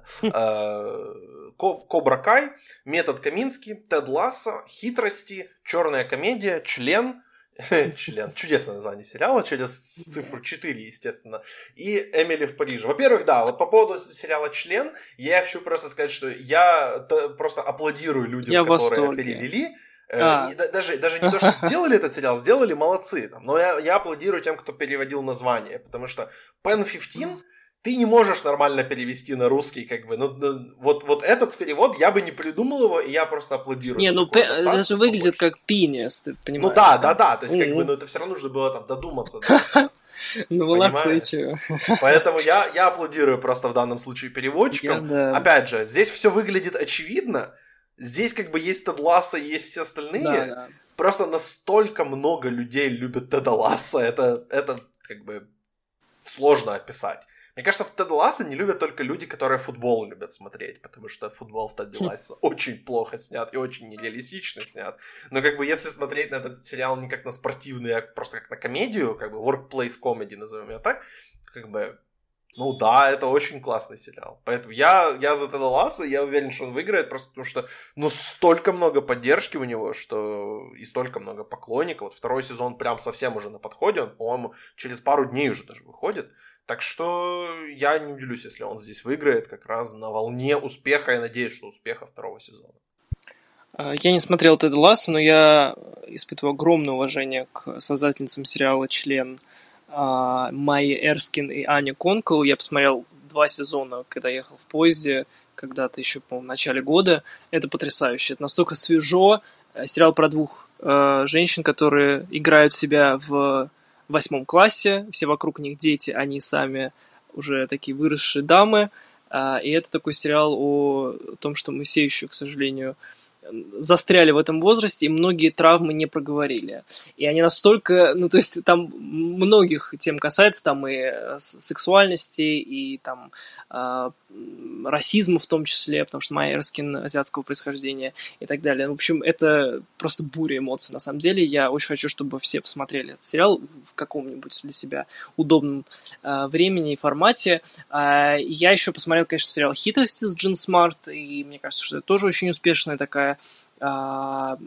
Кобра Кай, Метод Камински, Тед Лассо, Хитрости, Черная комедия, Член. Член. Чудесное название сериала, через цифру четыре, естественно. И Эмили в Париже. Во-первых, да, вот по поводу сериала «Член», я хочу просто сказать, что я просто аплодирую людям, я которые перевели. А. И даже, даже не то, что сделали этот сериал, сделали молодцы. Там, но я, я аплодирую тем, кто переводил название, потому что Пен пятнадцать ты не можешь нормально перевести на русский, как бы, ну, ну вот, вот этот перевод, я бы не придумал его, и я просто аплодирую. Не, ну, п- это же выглядит как пинес, ты понимаешь? Ну да, да, да, то есть, как бы, ну, это все равно нужно было там додуматься. Ну, молодцы, чего. Поэтому я, я аплодирую просто в данном случае переводчикам. Опять же, здесь все выглядит очевидно, здесь как бы есть Тед Лассо, есть все остальные, да, да. Просто настолько много людей любят Теда Лассо, это, это как бы сложно описать. Мне кажется, в Теда Лассо не любят только люди, которые футбол любят смотреть, потому что футбол в Теде Лассо очень плохо снят и очень нереалистично снят. Но как бы если смотреть на этот сериал не как на спортивный, а просто как на комедию, как бы workplace comedy, назовем ее так, как бы, ну да, это очень классный сериал. Поэтому я, я за Теда Лассо, я уверен, что он выиграет, просто потому что, ну, столько много поддержки у него, что и столько много поклонников. Вот второй сезон прям совсем уже на подходе, он, по-моему, через пару дней уже даже выходит. Так что я не удивлюсь, если он здесь выиграет как раз на волне успеха. Я надеюсь, что успеха второго сезона. Я не смотрел Теда Лассо, но я испытываю огромное уважение к создательницам сериала «Член» Майи Эрскин и Ане Конкол. Я посмотрел два сезона, когда ехал в поезде, когда-то еще, по-моему, в начале года. Это потрясающе. Это настолько свежо. Сериал про двух э, женщин, которые играют себя в восьмом классе, все вокруг них дети, они сами уже такие выросшие дамы, и это такой сериал о том, что мы все еще, к сожалению, застряли в этом возрасте, и многие травмы не проговорили. И они настолько, ну, то есть там многих тем касается, там и сексуальности, и там э, расизма в том числе, потому что Майя Эрскин азиатского происхождения и так далее. В общем, это просто буря эмоций на самом деле. Я очень хочу, чтобы все посмотрели этот сериал в каком-нибудь для себя удобном э, времени и формате. Э, я еще посмотрел, конечно, сериал «Хитрости» с Джин Смарт, и мне кажется, что это тоже очень успешная такая А,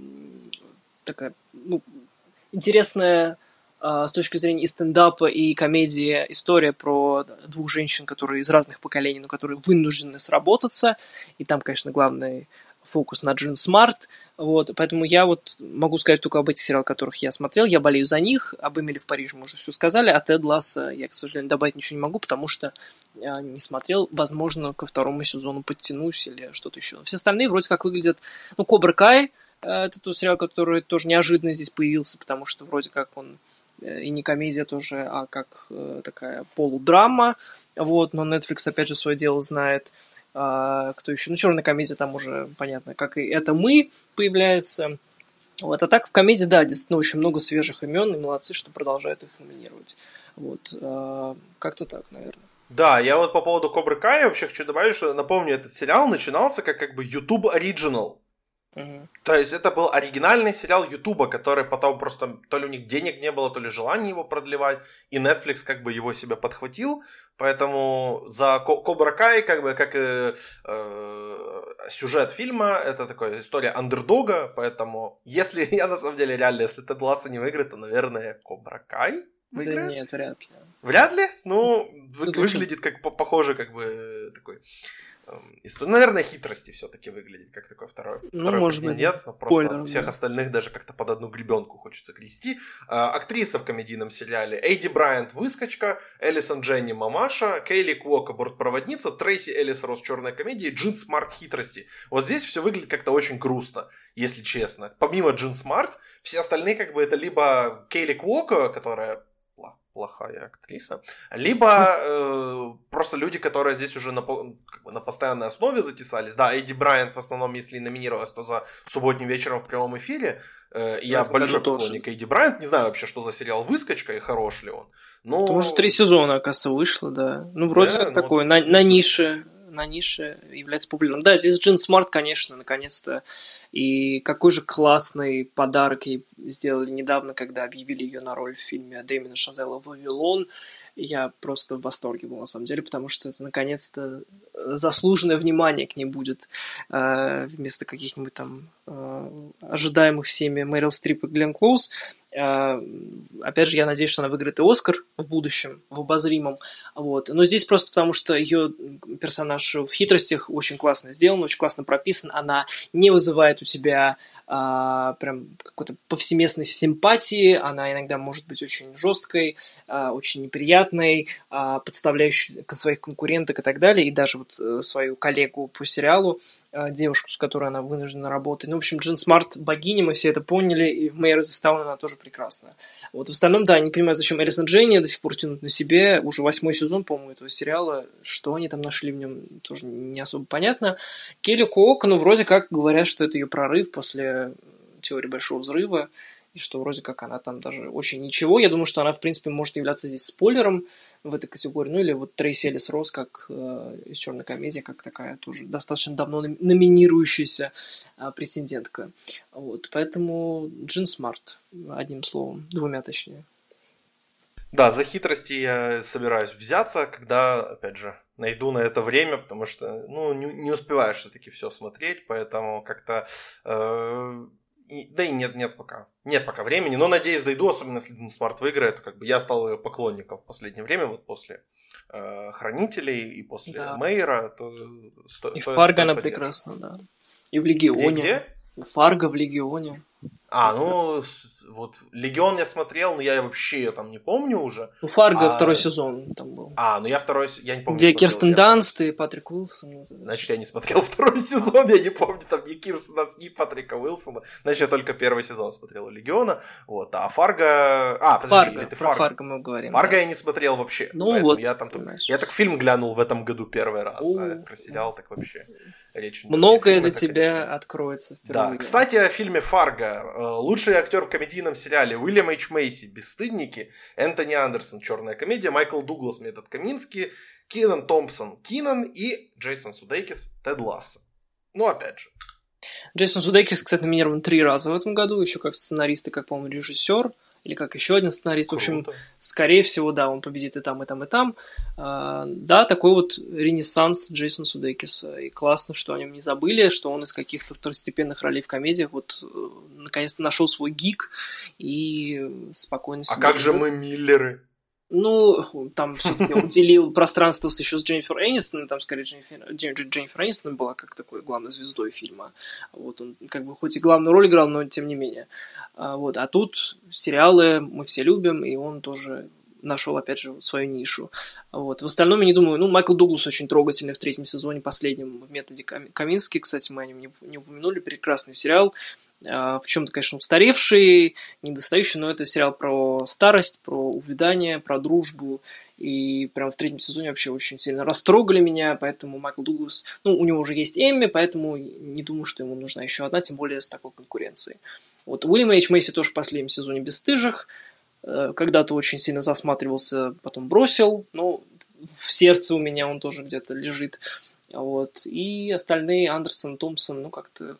такая, ну, интересная а, с точки зрения и стендапа, и комедии история про двух женщин, которые из разных поколений, но которые вынуждены сработаться. И там, конечно, главный фокус на Джин Смарт. Вот, поэтому я вот могу сказать только об этих сериалах, которых я смотрел. Я болею за них. Об Эмили в Париже мы уже все сказали. А Тед Лассо я, к сожалению, добавить ничего не могу, потому что я не смотрел. Возможно, ко второму сезону подтянусь или что-то еще. Все остальные вроде как выглядят... Ну, Кобра Кай — это тот сериал, который тоже неожиданно здесь появился, потому что вроде как он и не комедия тоже, а как такая полудрама. Вот, но Netflix, опять же, свое дело знает. А, кто еще? Ну, «Черная комедия» там уже понятно, как и «Это мы» появляется. Вот. А так в комедии, да, действительно очень много свежих имен, и молодцы, что продолжают их номинировать. Вот. А, как-то так, наверное. Да, я вот по поводу Кобры Кай вообще хочу добавить, что, напомню, этот сериал начинался как, как бы YouTube Original. Угу. То есть это был оригинальный сериал Ютуба, который потом просто то ли у них денег не было, то ли желания его продлевать, и Netflix как бы его себе подхватил, поэтому за Кобра Кай как бы как э, э, сюжет фильма, это такая история андердога, поэтому если я на самом деле реально, если Тед Лассо не выиграет, то, наверное, Кобра Кай выиграет. Да нет, вряд ли. Вряд ли? Ну, вы, Ну, выглядит как похоже, как бы такой... История. Наверное, хитрости все-таки выглядит как такой второй, ну, второй может быть, претендент, но просто Спойлер, всех да. остальных даже как-то под одну гребенку хочется грести. А, актриса в комедийном сериале: Эйди Брайант — выскочка, Элисон Дженни — мамаша, Кейли Куока — бортпроводница, Трейси Элис Росс — черной комедии, Джин Смарт — хитрости. Вот здесь все выглядит как-то очень грустно, если честно. Помимо Джин Смарт, все остальные как бы это либо Кейли Куока, которая плохая актриса, либо э, просто люди, которые здесь уже на, как бы на постоянной основе затесались. Да, Эдди Брайант в основном, если и номинировалась, то за «Субботним вечером» в прямом эфире. Э, я ну, большой поклонник Эдди Брайант. Не знаю вообще, что за сериал «Выскочка» и хорош ли он. Но... Это уже три сезона, оказывается, вышло, да. Ну, вроде да, как ну, такой, на, на нише, на нише является популярным. Да, здесь Джин Смарт, конечно, наконец-то. И какой же классный подарок ей сделали недавно, когда объявили ее на роль в фильме Дэмиена Шазела «Вавилон». Я просто в восторге был, на самом деле, потому что это, наконец-то, заслуженное внимание к ней будет э, вместо каких-нибудь там э, ожидаемых всеми Мэрил Стрип и Гленн Клоуз. Э, опять же, я надеюсь, что она выиграет и Оскар в будущем, в обозримом. Вот. Но здесь просто потому, что ее персонаж в «Хитростях» очень классно сделан, очень классно прописан. Она не вызывает у тебя а, прям какой-то повсеместной симпатии, она иногда может быть очень жесткой, а, очень неприятной, а, подставляющей своих конкуренток и так далее, и даже вот а, свою коллегу по сериалу, а, девушку, с которой она вынуждена работать. Ну, в общем, Джин Смарт богиня, мы все это поняли, и в Мэйр из Тауна она тоже прекрасная. Вот в остальном, да, не понимаю, зачем Элисон Дженни до сих пор тянут на себе, уже восьмой сезон, по-моему, этого сериала, что они там нашли в нем, тоже не особо понятно. Келли Куока, ну, вроде как говорят, что это ее прорыв после «Теории большого взрыва», и что вроде как она там даже очень ничего. Я думаю, что она, в принципе, может являться здесь спойлером в этой категории. Ну, или вот Трейси Элис Росс, как э, из «Черной комедии», как такая тоже достаточно давно номинирующаяся э, претендентка. Вот, поэтому Джин Смарт, одним словом, двумя точнее. Да, за хитрости я собираюсь взяться, когда, опять же, найду на это время, потому что, ну, не, не успеваешь все-таки все смотреть, поэтому как-то... Э, и, да и нет, нет пока. Нет пока времени, но, надеюсь, дойду, особенно если Джин Смарт выиграет, то как бы я стал ее поклонником в последнее время, вот после э, «Хранителей» и после да. «Мэйра», то сто, и стоит... в «Фарго» она прекрасна, да. И в «Легионе». Где-где? «Фарго» в «Легионе». А, ну, вот «Легион» я смотрел, но я вообще ее там не помню уже. Ну, «Фарго» а... второй сезон там был. А, ну я второй, я не помню. Где Кирстен Данст и Патрик Уилсон. Значит, я не смотрел второй сезон, я не помню там ни Кирстен Данст, ни Патрика Уилсона. Значит, я только первый сезон смотрел у «Легиона». Вот, а «Фарго»... А, подожди, Фарго, ты про «Фарго» Фарго мы говорим. «Фарго» да. я не смотрел вообще. Ну вот, я там только... Я так фильм глянул в этом году первый раз, О, а про сериал так вообще... Речь Многое для тебя конечно. Откроется впервые. Да, кстати, о фильме «Фарго». Лучший актер в комедийном сериале: Уильям Эйч Мейси — «Бесстыдники», Энтони Андерсон — «Черная комедия», Майкл Дуглас — «Метод Камински», Кинан Томпсон — «Кинан» и Джейсон Судейкис — «Тед Лассо». Ну, опять же. Джейсон Судейкис, кстати, номинирован три раза в этом году, еще как сценарист и, как, по-моему, режиссер. Или как еще один сценарист. Круто. В общем, скорее всего, да, он победит и там, и там, и там. А, да, такой вот ренессанс Джейсона Судейкиса. И классно, что о нем не забыли, что он из каких-то второстепенных ролей в комедиях вот наконец-то нашел свой гиг и спокойно себе А как живет. же мы, Миллеры? Ну, там все-таки он делил пространство еще с Дженнифер Энистон, там, скорее, Дженнифер, Дженнифер Энистон была как такой главной звездой фильма. Вот он, как бы, хоть и главную роль играл, но тем не менее. А, вот, а тут сериалы мы все любим, и он тоже нашел, опять же, свою нишу. Вот. В остальном, я не думаю, ну, Майкл Дуглас очень трогательный в третьем сезоне, последнем, в «Методе Камински», кстати, мы о нем не, не упомянули, прекрасный сериал. В чем-то, конечно, устаревший, недостающий, но это сериал про старость, про увядание, про дружбу. И прям в третьем сезоне вообще очень сильно растрогали меня, поэтому Майкл Дуглас... Ну, у него уже есть Эмми, поэтому не думаю, что ему нужна еще одна, тем более с такой конкуренцией. Вот Уильям Эйч Мэйси тоже в последнем сезоне «Бесстыжих». Когда-то очень сильно засматривался, потом бросил, но в сердце у меня он тоже где-то лежит. Вот. И остальные, Андерсон, Томпсон, ну, как-то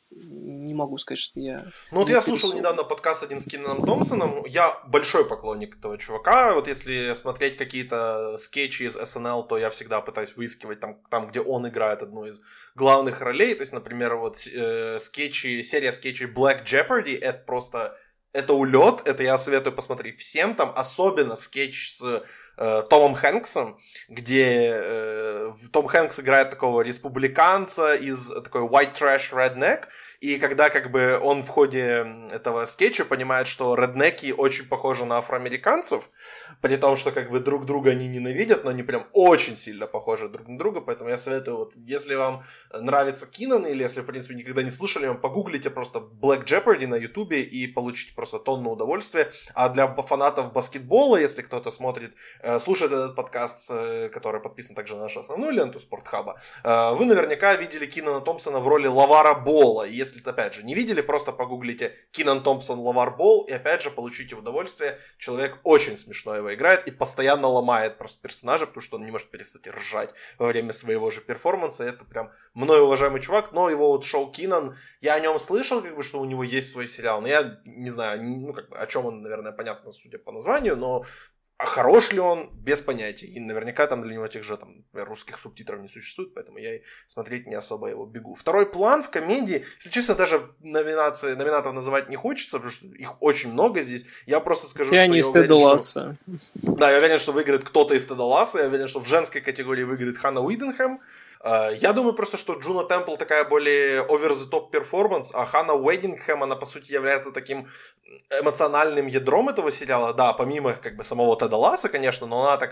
не могу сказать, что я... Ну, вот я слушал недавно подкаст один с Кинаном Томпсоном. Я большой поклонник этого чувака. Вот если смотреть какие-то скетчи из эс эн эл, то я всегда пытаюсь выискивать там, там где он играет одну из главных ролей. То есть, например, вот э, скетчи, серия скетчей Black Jeopardy, это просто... Это улет, это я советую посмотреть всем. Там особенно скетч с э, Томом Хэнксом, где э, Том Хэнкс играет такого республиканца из такой white trash redneck. И когда как бы он в ходе этого скетча понимает, что реднеки очень похожи на афроамериканцев, при том, что как бы друг друга они ненавидят, но они прям очень сильно похожи друг на друга, поэтому я советую, вот, если вам нравится Кинан, или если, в принципе, никогда не слышали, погуглите просто Black Jeopardy на ютубе и получите просто тонну удовольствия. А для фанатов баскетбола, если кто-то смотрит, слушает этот подкаст, который подписан также на нашу основную ленту Спортхаба, вы наверняка видели Кинана Томпсона в роли Лавара Болла. Если, опять же, не видели, просто погуглите Кинан Томпсон Лавар Болл и, опять же, получите удовольствие. Человек очень смешно его играет и постоянно ломает просто персонажа, потому что он не может перестать ржать во время своего же перформанса. Это прям мной уважаемый чувак, но его вот шоу Кинан, я о нем слышал, как бы, что у него есть свой сериал, но я не знаю, ну, как бы, о чем он, наверное, понятно, судя по названию, но а хорош ли он, без понятия. И наверняка там для него тех же там, русских субтитров не существует, поэтому я и смотреть не особо его бегу. Второй план в комедии, если честно, даже номинации, номинатов называть не хочется, потому что их очень много здесь. Я просто скажу, и что они я из Теда уверен, Ласса. Что... Да, я уверен, что выиграет кто-то из Теда Ласса. Я уверен, что в женской категории выиграет Ханна Уиденхэм. Я думаю просто, что Джуна Темпл такая более over-the-top перформанс, а Ханна Уиденхэм, она по сути является таким эмоциональным ядром этого сериала, да, помимо как бы самого Теда Ласса, конечно, но она так,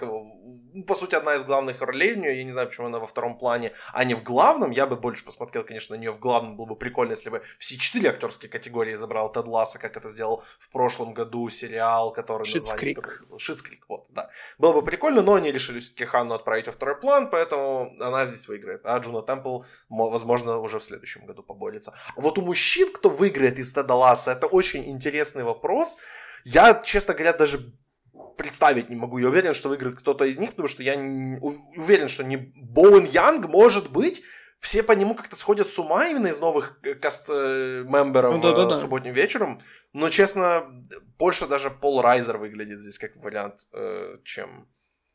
по сути, одна из главных ролей у нее, я не знаю, почему она во втором плане, а не в главном, я бы больше посмотрел, конечно, на нее в главном, было бы прикольно, если бы все четыре актерские категории забрал Тед Ласса, как это сделал в прошлом году сериал, который... Шитс Крик. Шитс Крик, вот, да. Было бы прикольно, но они решили все-таки Ханну отправить во второй план, поэтому она здесь выиграет, а Джуна Темпл, возможно, уже в следующем году поборется. Вот у мужчин, кто выиграет из Теда Ласса, это очень интересный вопрос. Я, честно говоря, даже представить не могу. Я уверен, что выиграет кто-то из них, потому что я не... уверен, что не Боуэн Янг, может быть. Все по нему как-то сходят с ума именно из новых каст-мемберов ну, да, да, да. субботним вечером. Но, честно, больше даже Пол Райзер выглядит здесь как вариант, чем...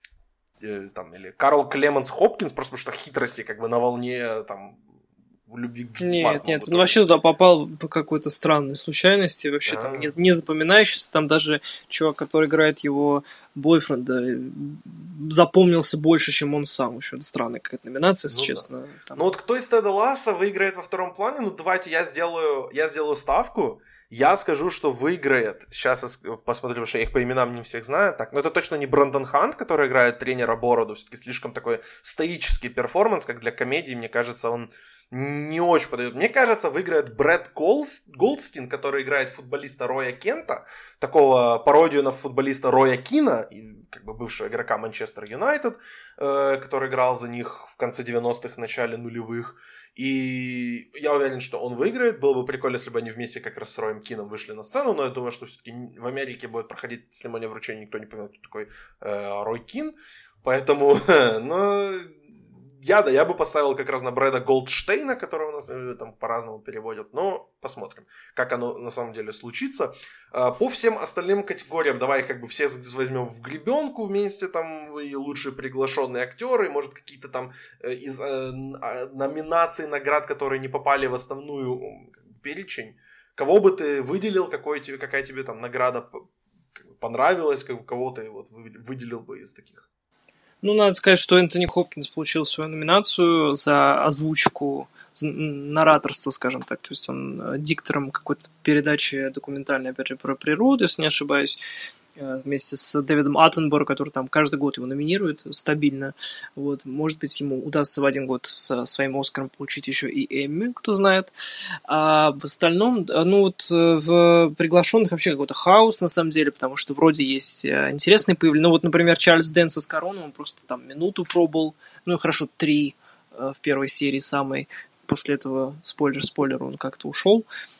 там, или Карл Клеменс Хопкинс, просто потому что хитрости как бы на волне там в любви к Джин Нет, нет, он вообще туда попал по какой-то странной случайности, вообще А-а-а. там не, не запоминающийся, там даже чувак, который играет его бойфренда, запомнился больше, чем он сам. В общем, это странная какая-то номинация, если ну, честно. Да. Там... Ну вот кто из Теда Ласса выиграет во втором плане? Ну давайте я сделаю, я сделаю ставку. Я скажу, что выиграет, сейчас я посмотрю, потому что я их по именам не всех знаю, так, но это точно не Брэндон Хант, который играет тренера Бороду, все-таки слишком такой стоический перформанс, как для комедии, мне кажется, он не очень подойдет. Мне кажется, выиграет Брэд Голдстин, который играет футболиста Роя Кента, такого пародию на футболиста Роя Кина, как бы бывшего игрока Манчестер Юнайтед, который играл за них в конце девяностых, в начале нулевых. И я уверен, что он выиграет. Было бы прикольно, если бы они вместе как раз с Роем Кином вышли на сцену, но я думаю, что все-таки в Америке будет проходить церемония вручения, никто не понимает, кто такой э, Рой Кин. Поэтому, ну, я, да, я бы поставил как раз на Брэда Голдштейна, которого у нас там по-разному переводят, но посмотрим, как оно на самом деле случится. По всем остальным категориям, давай как бы все возьмем в гребенку вместе, там, и лучшие приглашенные актеры, может, какие-то там из э, номинаций, наград, которые не попали в основную перечень. Кого бы ты выделил, какой тебе, какая тебе там награда понравилась, кого ты вот выделил бы из таких? Ну, надо сказать, что Энтони Хопкинс получил свою номинацию за озвучку, за нараторство, скажем так. То есть он диктором какой-то передачи документальной, опять же, про природу, если не ошибаюсь, вместе с Дэвидом Аттенборо, который там каждый год его номинирует стабильно. Вот. Может быть, ему удастся в один год со своим Оскаром получить еще и Эмми, кто знает. А в остальном, ну вот в приглашенных вообще какой-то хаос, на самом деле, потому что вроде есть интересные появления. Ну вот, например, Чарльз Дэнс с Короной, он просто там минуту пробовал, ну и хорошо, три в первой серии самой. После этого, спойлер-спойлер, он как-то ушел.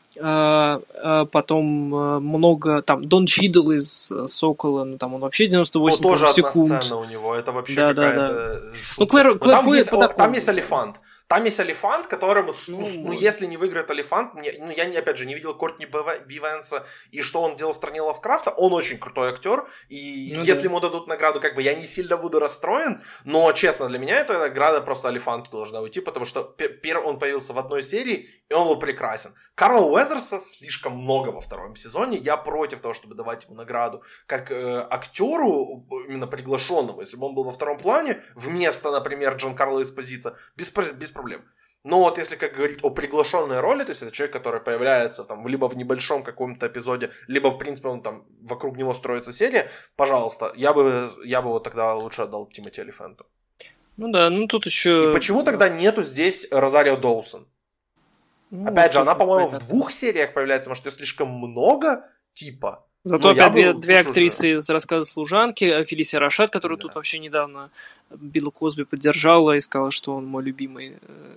а, а, потом а, много, там, Дон Чидл из э, Сокола, ну, там он вообще девяносто восемь Ну, тоже одна секунд. сцена у него, это вообще Да, да, да. какая-то Ну, шутка. Клэр, Но Клэр там Фой есть, по о, там такому. есть Олифант. Там есть Олифант, который, вот, ну, Ну, ну, вот. если не выиграет Олифант, мне, ну, я, не- опять же, не видел Кортни Бива- Бивенса и что он делал в стране Лавкрафта, он очень крутой актер, и Ну, если да. ему дадут награду, как бы я не сильно буду расстроен, но, честно, для меня эта награда просто Олифанту должна уйти, потому что первый он появился в одной серии, и он был прекрасен. Карла Уэзерса слишком много во втором сезоне, я против того, чтобы давать ему награду как э, актеру, именно приглашенному, если бы он был во втором плане, вместо, например, Джан Карло Эспозита, без, без проблем. Но вот если как говорить о приглашенной роли, то есть это человек, который появляется там либо в небольшом каком-то эпизоде, либо в принципе он там вокруг него строится серия, пожалуйста, я бы, я бы вот тогда лучше отдал Тимоти Олифанту. Ну да, ну тут еще... И почему тогда нету здесь Розарио Доусон? Ну, Опять же, она, по-моему, понятно. в двух сериях появляется, может, ее слишком много, типа. Зато ну, опять две, бы, две актрисы из «Рассказа служанки», Фелисия Рашат, которая да. тут вообще недавно Билла Косби поддержала и сказала, что он мой любимый,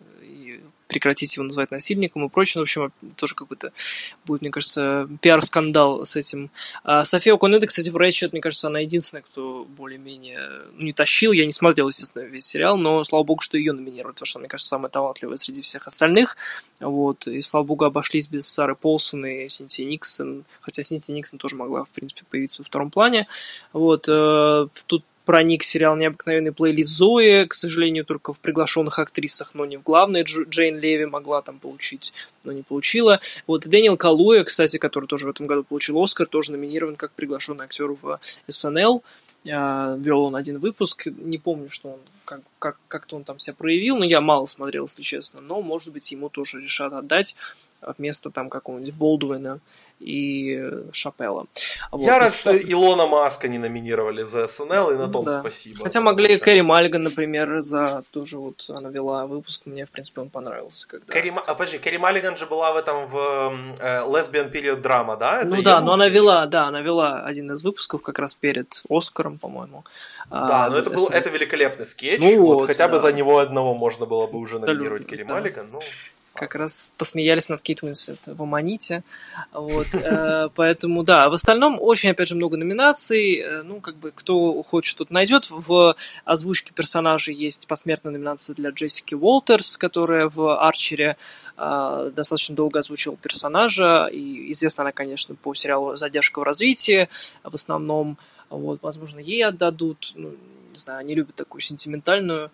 и прекратить его называть насильником и прочее. В общем, тоже какой-то будет, мне кажется, пиар-скандал с этим. А София Оконеда, кстати, в Рэйчет, мне кажется, она единственная, кто более-менее ну, не тащил. Я не смотрел, естественно, весь сериал, но слава богу, что ее номинируют, потому что она, мне кажется, самая талантливая среди всех остальных. Вот. И слава богу, обошлись без Сары Полсон и Синтии Никсон. Хотя Синтия Никсон тоже могла, в принципе, появиться во втором плане. Вот. Тут проник сериал «Необыкновенный плейлист» Зои, к сожалению, только в приглашенных актрисах, но не в главной. Джейн Леви могла там получить, но не получила. Вот, и Дэниел Калуя, кстати, который тоже в этом году получил Оскар, тоже номинирован как приглашенный актер в эс эн эл. Вел он один выпуск, не помню, что он как, как, как-то он там себя проявил, но я мало смотрел, если честно, но, может быть, ему тоже решат отдать вместо там какого-нибудь Болдуина и Шапелла. Вот. Я рад, и... что Илона Маска не номинировали за эс эн эл, и на том да. спасибо. Хотя могли Кэрри Мальган, например, за тоже вот она вела выпуск, мне, в принципе, он понравился. Когда... Кэрри, а, подожди, Кэрри Мальган же была в этом, в э, Lesbian Period Drama, да? Это ну да, но она вела, да, она вела один из выпусков как раз перед Оскаром, по-моему. Да, а, но это был это великолепный скетч, ну вот, вот, хотя да. бы за него одного можно было бы уже номинировать Кэрри да. Мальган, ну... Как раз посмеялись над Кейт Уинслет в «Аманите». Вот, э, поэтому, да, в остальном очень, опять же, много номинаций. Э, ну, как бы, кто хочет, тот найдет. В озвучке персонажей есть посмертная номинация для Джессики Уолтерс, которая в «Арчере» э, достаточно долго озвучивала персонажа. И известна она, конечно, по сериалу «Задержка в развитии». В основном, вот, возможно, ей отдадут. Ну, не знаю, они любят такую сентиментальную...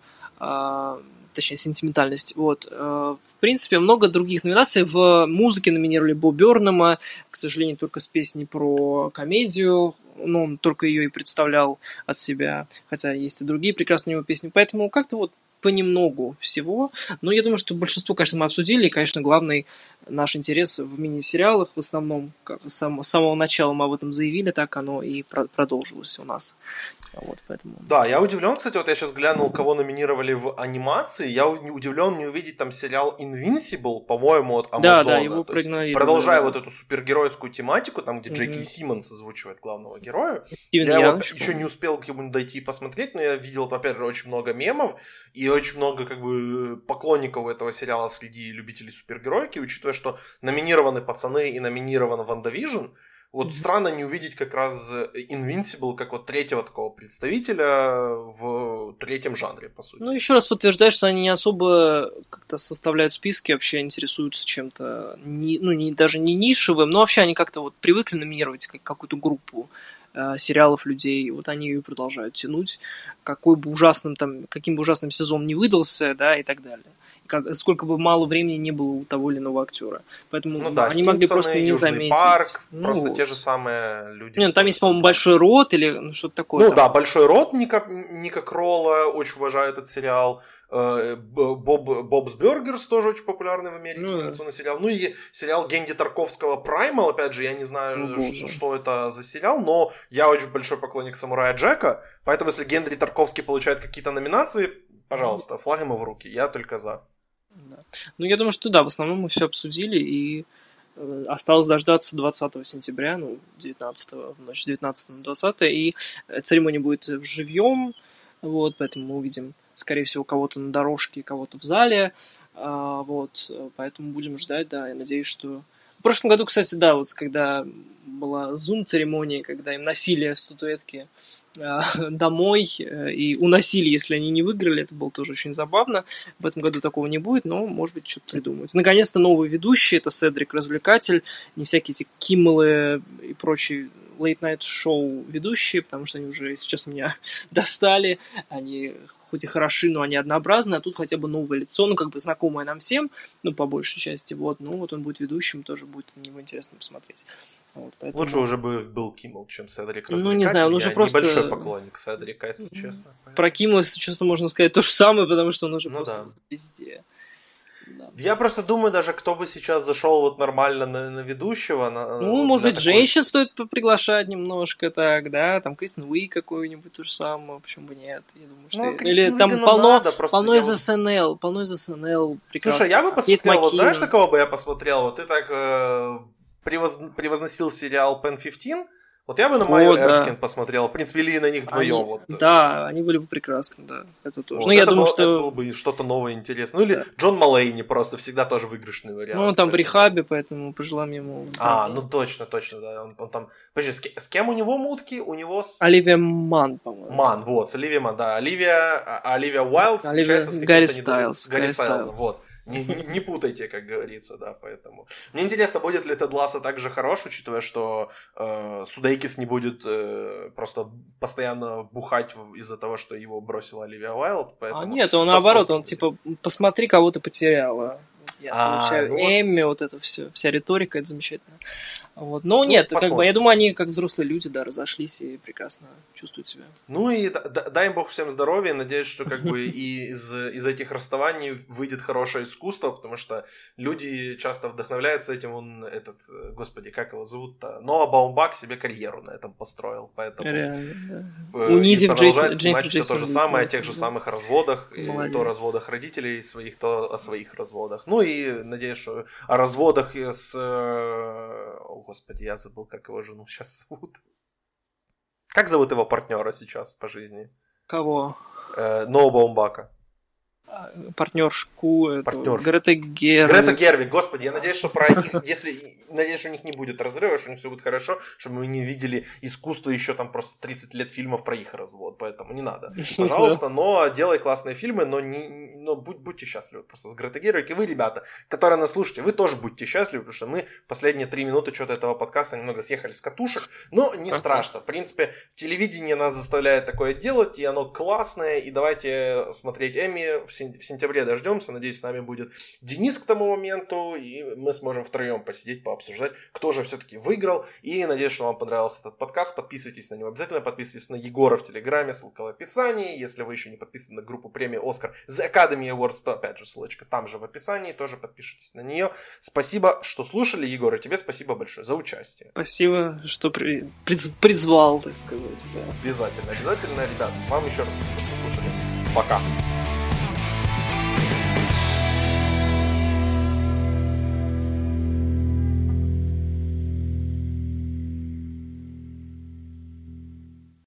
Э, точнее, сентиментальность. Вот. В принципе, много других номинаций. В музыке номинировали Бо Бёрнама, к сожалению, только с песней про комедию, но он только ее и представлял от себя, хотя есть и другие прекрасные у него песни. Поэтому как-то вот понемногу всего. Но я думаю, что большинство, конечно, мы обсудили, и, конечно, главный наш интерес в мини-сериалах в основном, как с самого начала мы об этом заявили, так оно и продолжилось у нас. Вот, поэтому... Да, я удивлен, кстати, вот я сейчас глянул, кого номинировали в анимации, я удивлен не увидеть там сериал Invincible, по-моему, от Амазона. Да, да, его проигнорировали. Продолжая да. вот эту супергеройскую тематику, там, где mm-hmm. Джеки Симмонс озвучивает главного героя. Стивен я Ян, вот еще не успел к нему дойти и посмотреть, но я видел, опять же, очень много мемов и очень много, как бы, поклонников этого сериала среди любителей супергеройки, учитывая, что номинированы «Пацаны» и номинирован «Вандавижн». Вот mm-hmm. странно не увидеть как раз Invincible как вот третьего такого представителя в третьем жанре, по сути. Ну, еще раз подтверждает, что они не особо как-то составляют списки, вообще интересуются чем-то, не, ну, не, даже не нишевым, но вообще они как-то вот привыкли номинировать какую-то группу э, сериалов людей, вот они ее продолжают тянуть, какой бы ужасным там, каким бы ужасным сезон не выдался, да, и так далее. Как, сколько бы мало времени не было у того или иного актера. Поэтому ну, да, они Симпсоны, могли просто не Южный заметить. Парк, ну, просто вот. те же самые люди. Не, ну, там есть, по-моему, «Большой рот» или ну, что-то такое. Ну там. да, «Большой рот» Ника, Ника Кролла, очень уважаю этот сериал. Боб, Боб's Burgers тоже очень популярный в Америке ну, анимационный сериал. Ну и сериал Генди Тарковского «Праймал», опять же, я не знаю, ну, что, что это за сериал, но я очень большой поклонник «Самурая Джека», поэтому если Генри Тарковский получает какие-то номинации, пожалуйста, флаг ему в руки, я только за. Да. Ну, я думаю, что да, в основном мы все обсудили, и э, осталось дождаться двадцатого сентября, ну, девятнадцатого, в ночь девятнадцатого на двадцатое, и церемония будет живьем, вот, поэтому мы увидим, скорее всего, кого-то на дорожке, кого-то в зале, а, вот, поэтому будем ждать, да, я надеюсь, что В прошлом году, кстати, да, вот когда была зум-церемония, когда им носили статуэтки домой и уносили, если они не выиграли. Это было тоже очень забавно. В этом году такого не будет, но, может быть, что-то придумают. Наконец-то новый ведущий, это Седрик Развлекатель, не всякие эти Киммелы и прочие late-night шоу ведущие, потому что они уже сейчас меня достали. Они хоть и хороши, но они однообразны, а тут хотя бы новое лицо, ну, как бы знакомое нам всем, ну, по большей части, вот, ну, вот он будет ведущим, тоже будет на него интересно посмотреть. Вот, поэтому... Лучше уже бы был Киммел, чем Седрик Развлекатель. Ну, не знаю, он уже Я просто... небольшой поклонник Седрика, если честно. Про Киммела, если честно, можно сказать то же самое, потому что он уже ну, просто да. везде. Да. Я просто думаю, даже кто бы сейчас зашел вот нормально на, на ведущего. На, ну, вот может быть, такой... женщин стоит приглашать немножко так, да, там Кристен Уиг какую-нибудь то же самое, почему бы нет. Я думаю, что... ну, или там полно, надо, полно из вот... эс эн эл, полно из эс эн эл прекрасно. Слушай, я бы посмотрел, вот знаешь, на кого бы я посмотрел? Вот ты так э, превоз... превозносил сериал Пен пятнадцать. Вот я бы на Майю Эрскин да. посмотрел, в принципе, или на них вдвоем. Они, вот. Да, они были бы прекрасны, да, это тоже. Вот, ну, я это думаю, было, что... Это было бы что-то новое, интересное. Ну, или да. Джон Малейни просто всегда тоже выигрышный вариант. Ну, он там в рехабе, поэтому пожелаем ему... А, ну точно, точно, да. Он, он там... Подожди, с, с кем у него мутки? У него с... Оливия Манн, по-моему. Манн, вот, с Оливией Манн, да. Оливия, Оливия Уайлд Оливия... встречается с Гарри Стайлз. Гарри Стайлзом, вот. Не, не, не путайте, как говорится, да, поэтому. Мне интересно, будет ли Тед Лассо так же хорош, учитывая, что э, Судейкис не будет э, просто постоянно бухать из-за того, что его бросила Оливия Уайлд. А нет, он наоборот, он типа, посмотри, кого ты потеряла. Я а, получаю ну Эмми, вот... вот это все, вся риторика, это замечательно. Вот. Но ну, нет, посмотрим. Как бы, я думаю, они как взрослые люди, да, разошлись и прекрасно чувствуют себя. Ну и д- д- дай им бог всем здоровья, надеюсь, что как бы и из, из этих расставаний выйдет хорошее искусство, потому что люди часто вдохновляются этим, он этот, господи, как его зовут-то, Ноа Баумбак себе карьеру на этом построил, поэтому... Реально, да. Унизив Джейсон, снимать все то же самое, о тех же да. самых разводах, Молодец. то о разводах родителей своих, то о своих разводах. Ну и надеюсь, что о разводах с... Господи, я забыл, как его жену сейчас зовут. Как зовут его партнера сейчас по жизни? Кого? Э, Ноа Баумбака. Партнершку, Грета Гервиг. Грета Гервиг, господи, я надеюсь, что про них, если, надеюсь, что у них не будет разрыва, что у них все будет хорошо, чтобы мы не видели искусство еще там просто тридцать лет фильмов про их развод, поэтому не надо. Пожалуйста, но делай классные фильмы, но, не, но будь, будьте счастливы просто с Гретой Гервиг, и вы, ребята, которые нас слушаете, вы тоже будьте счастливы, потому что мы последние три минуты что-то этого подкаста немного съехали с катушек, но не страшно, в принципе, телевидение нас заставляет такое делать, и оно классное, и давайте смотреть Эмми в в сентябре дождемся. Надеюсь, с нами будет Денис к тому моменту, и мы сможем втроем посидеть, пообсуждать, кто же все-таки выиграл. И надеюсь, что вам понравился этот подкаст. Подписывайтесь на него обязательно. Подписывайтесь на Егора в Телеграме, ссылка в описании. Если вы еще не подписаны на группу премии Оскар The Academy Awards, то опять же ссылочка там же в описании. Тоже подпишитесь на нее. Спасибо, что слушали. Егор, и тебе спасибо большое за участие. Спасибо, что при... призвал, так сказать. Да. Обязательно, обязательно, ребят. Вам еще раз спасибо, что слушали. Пока.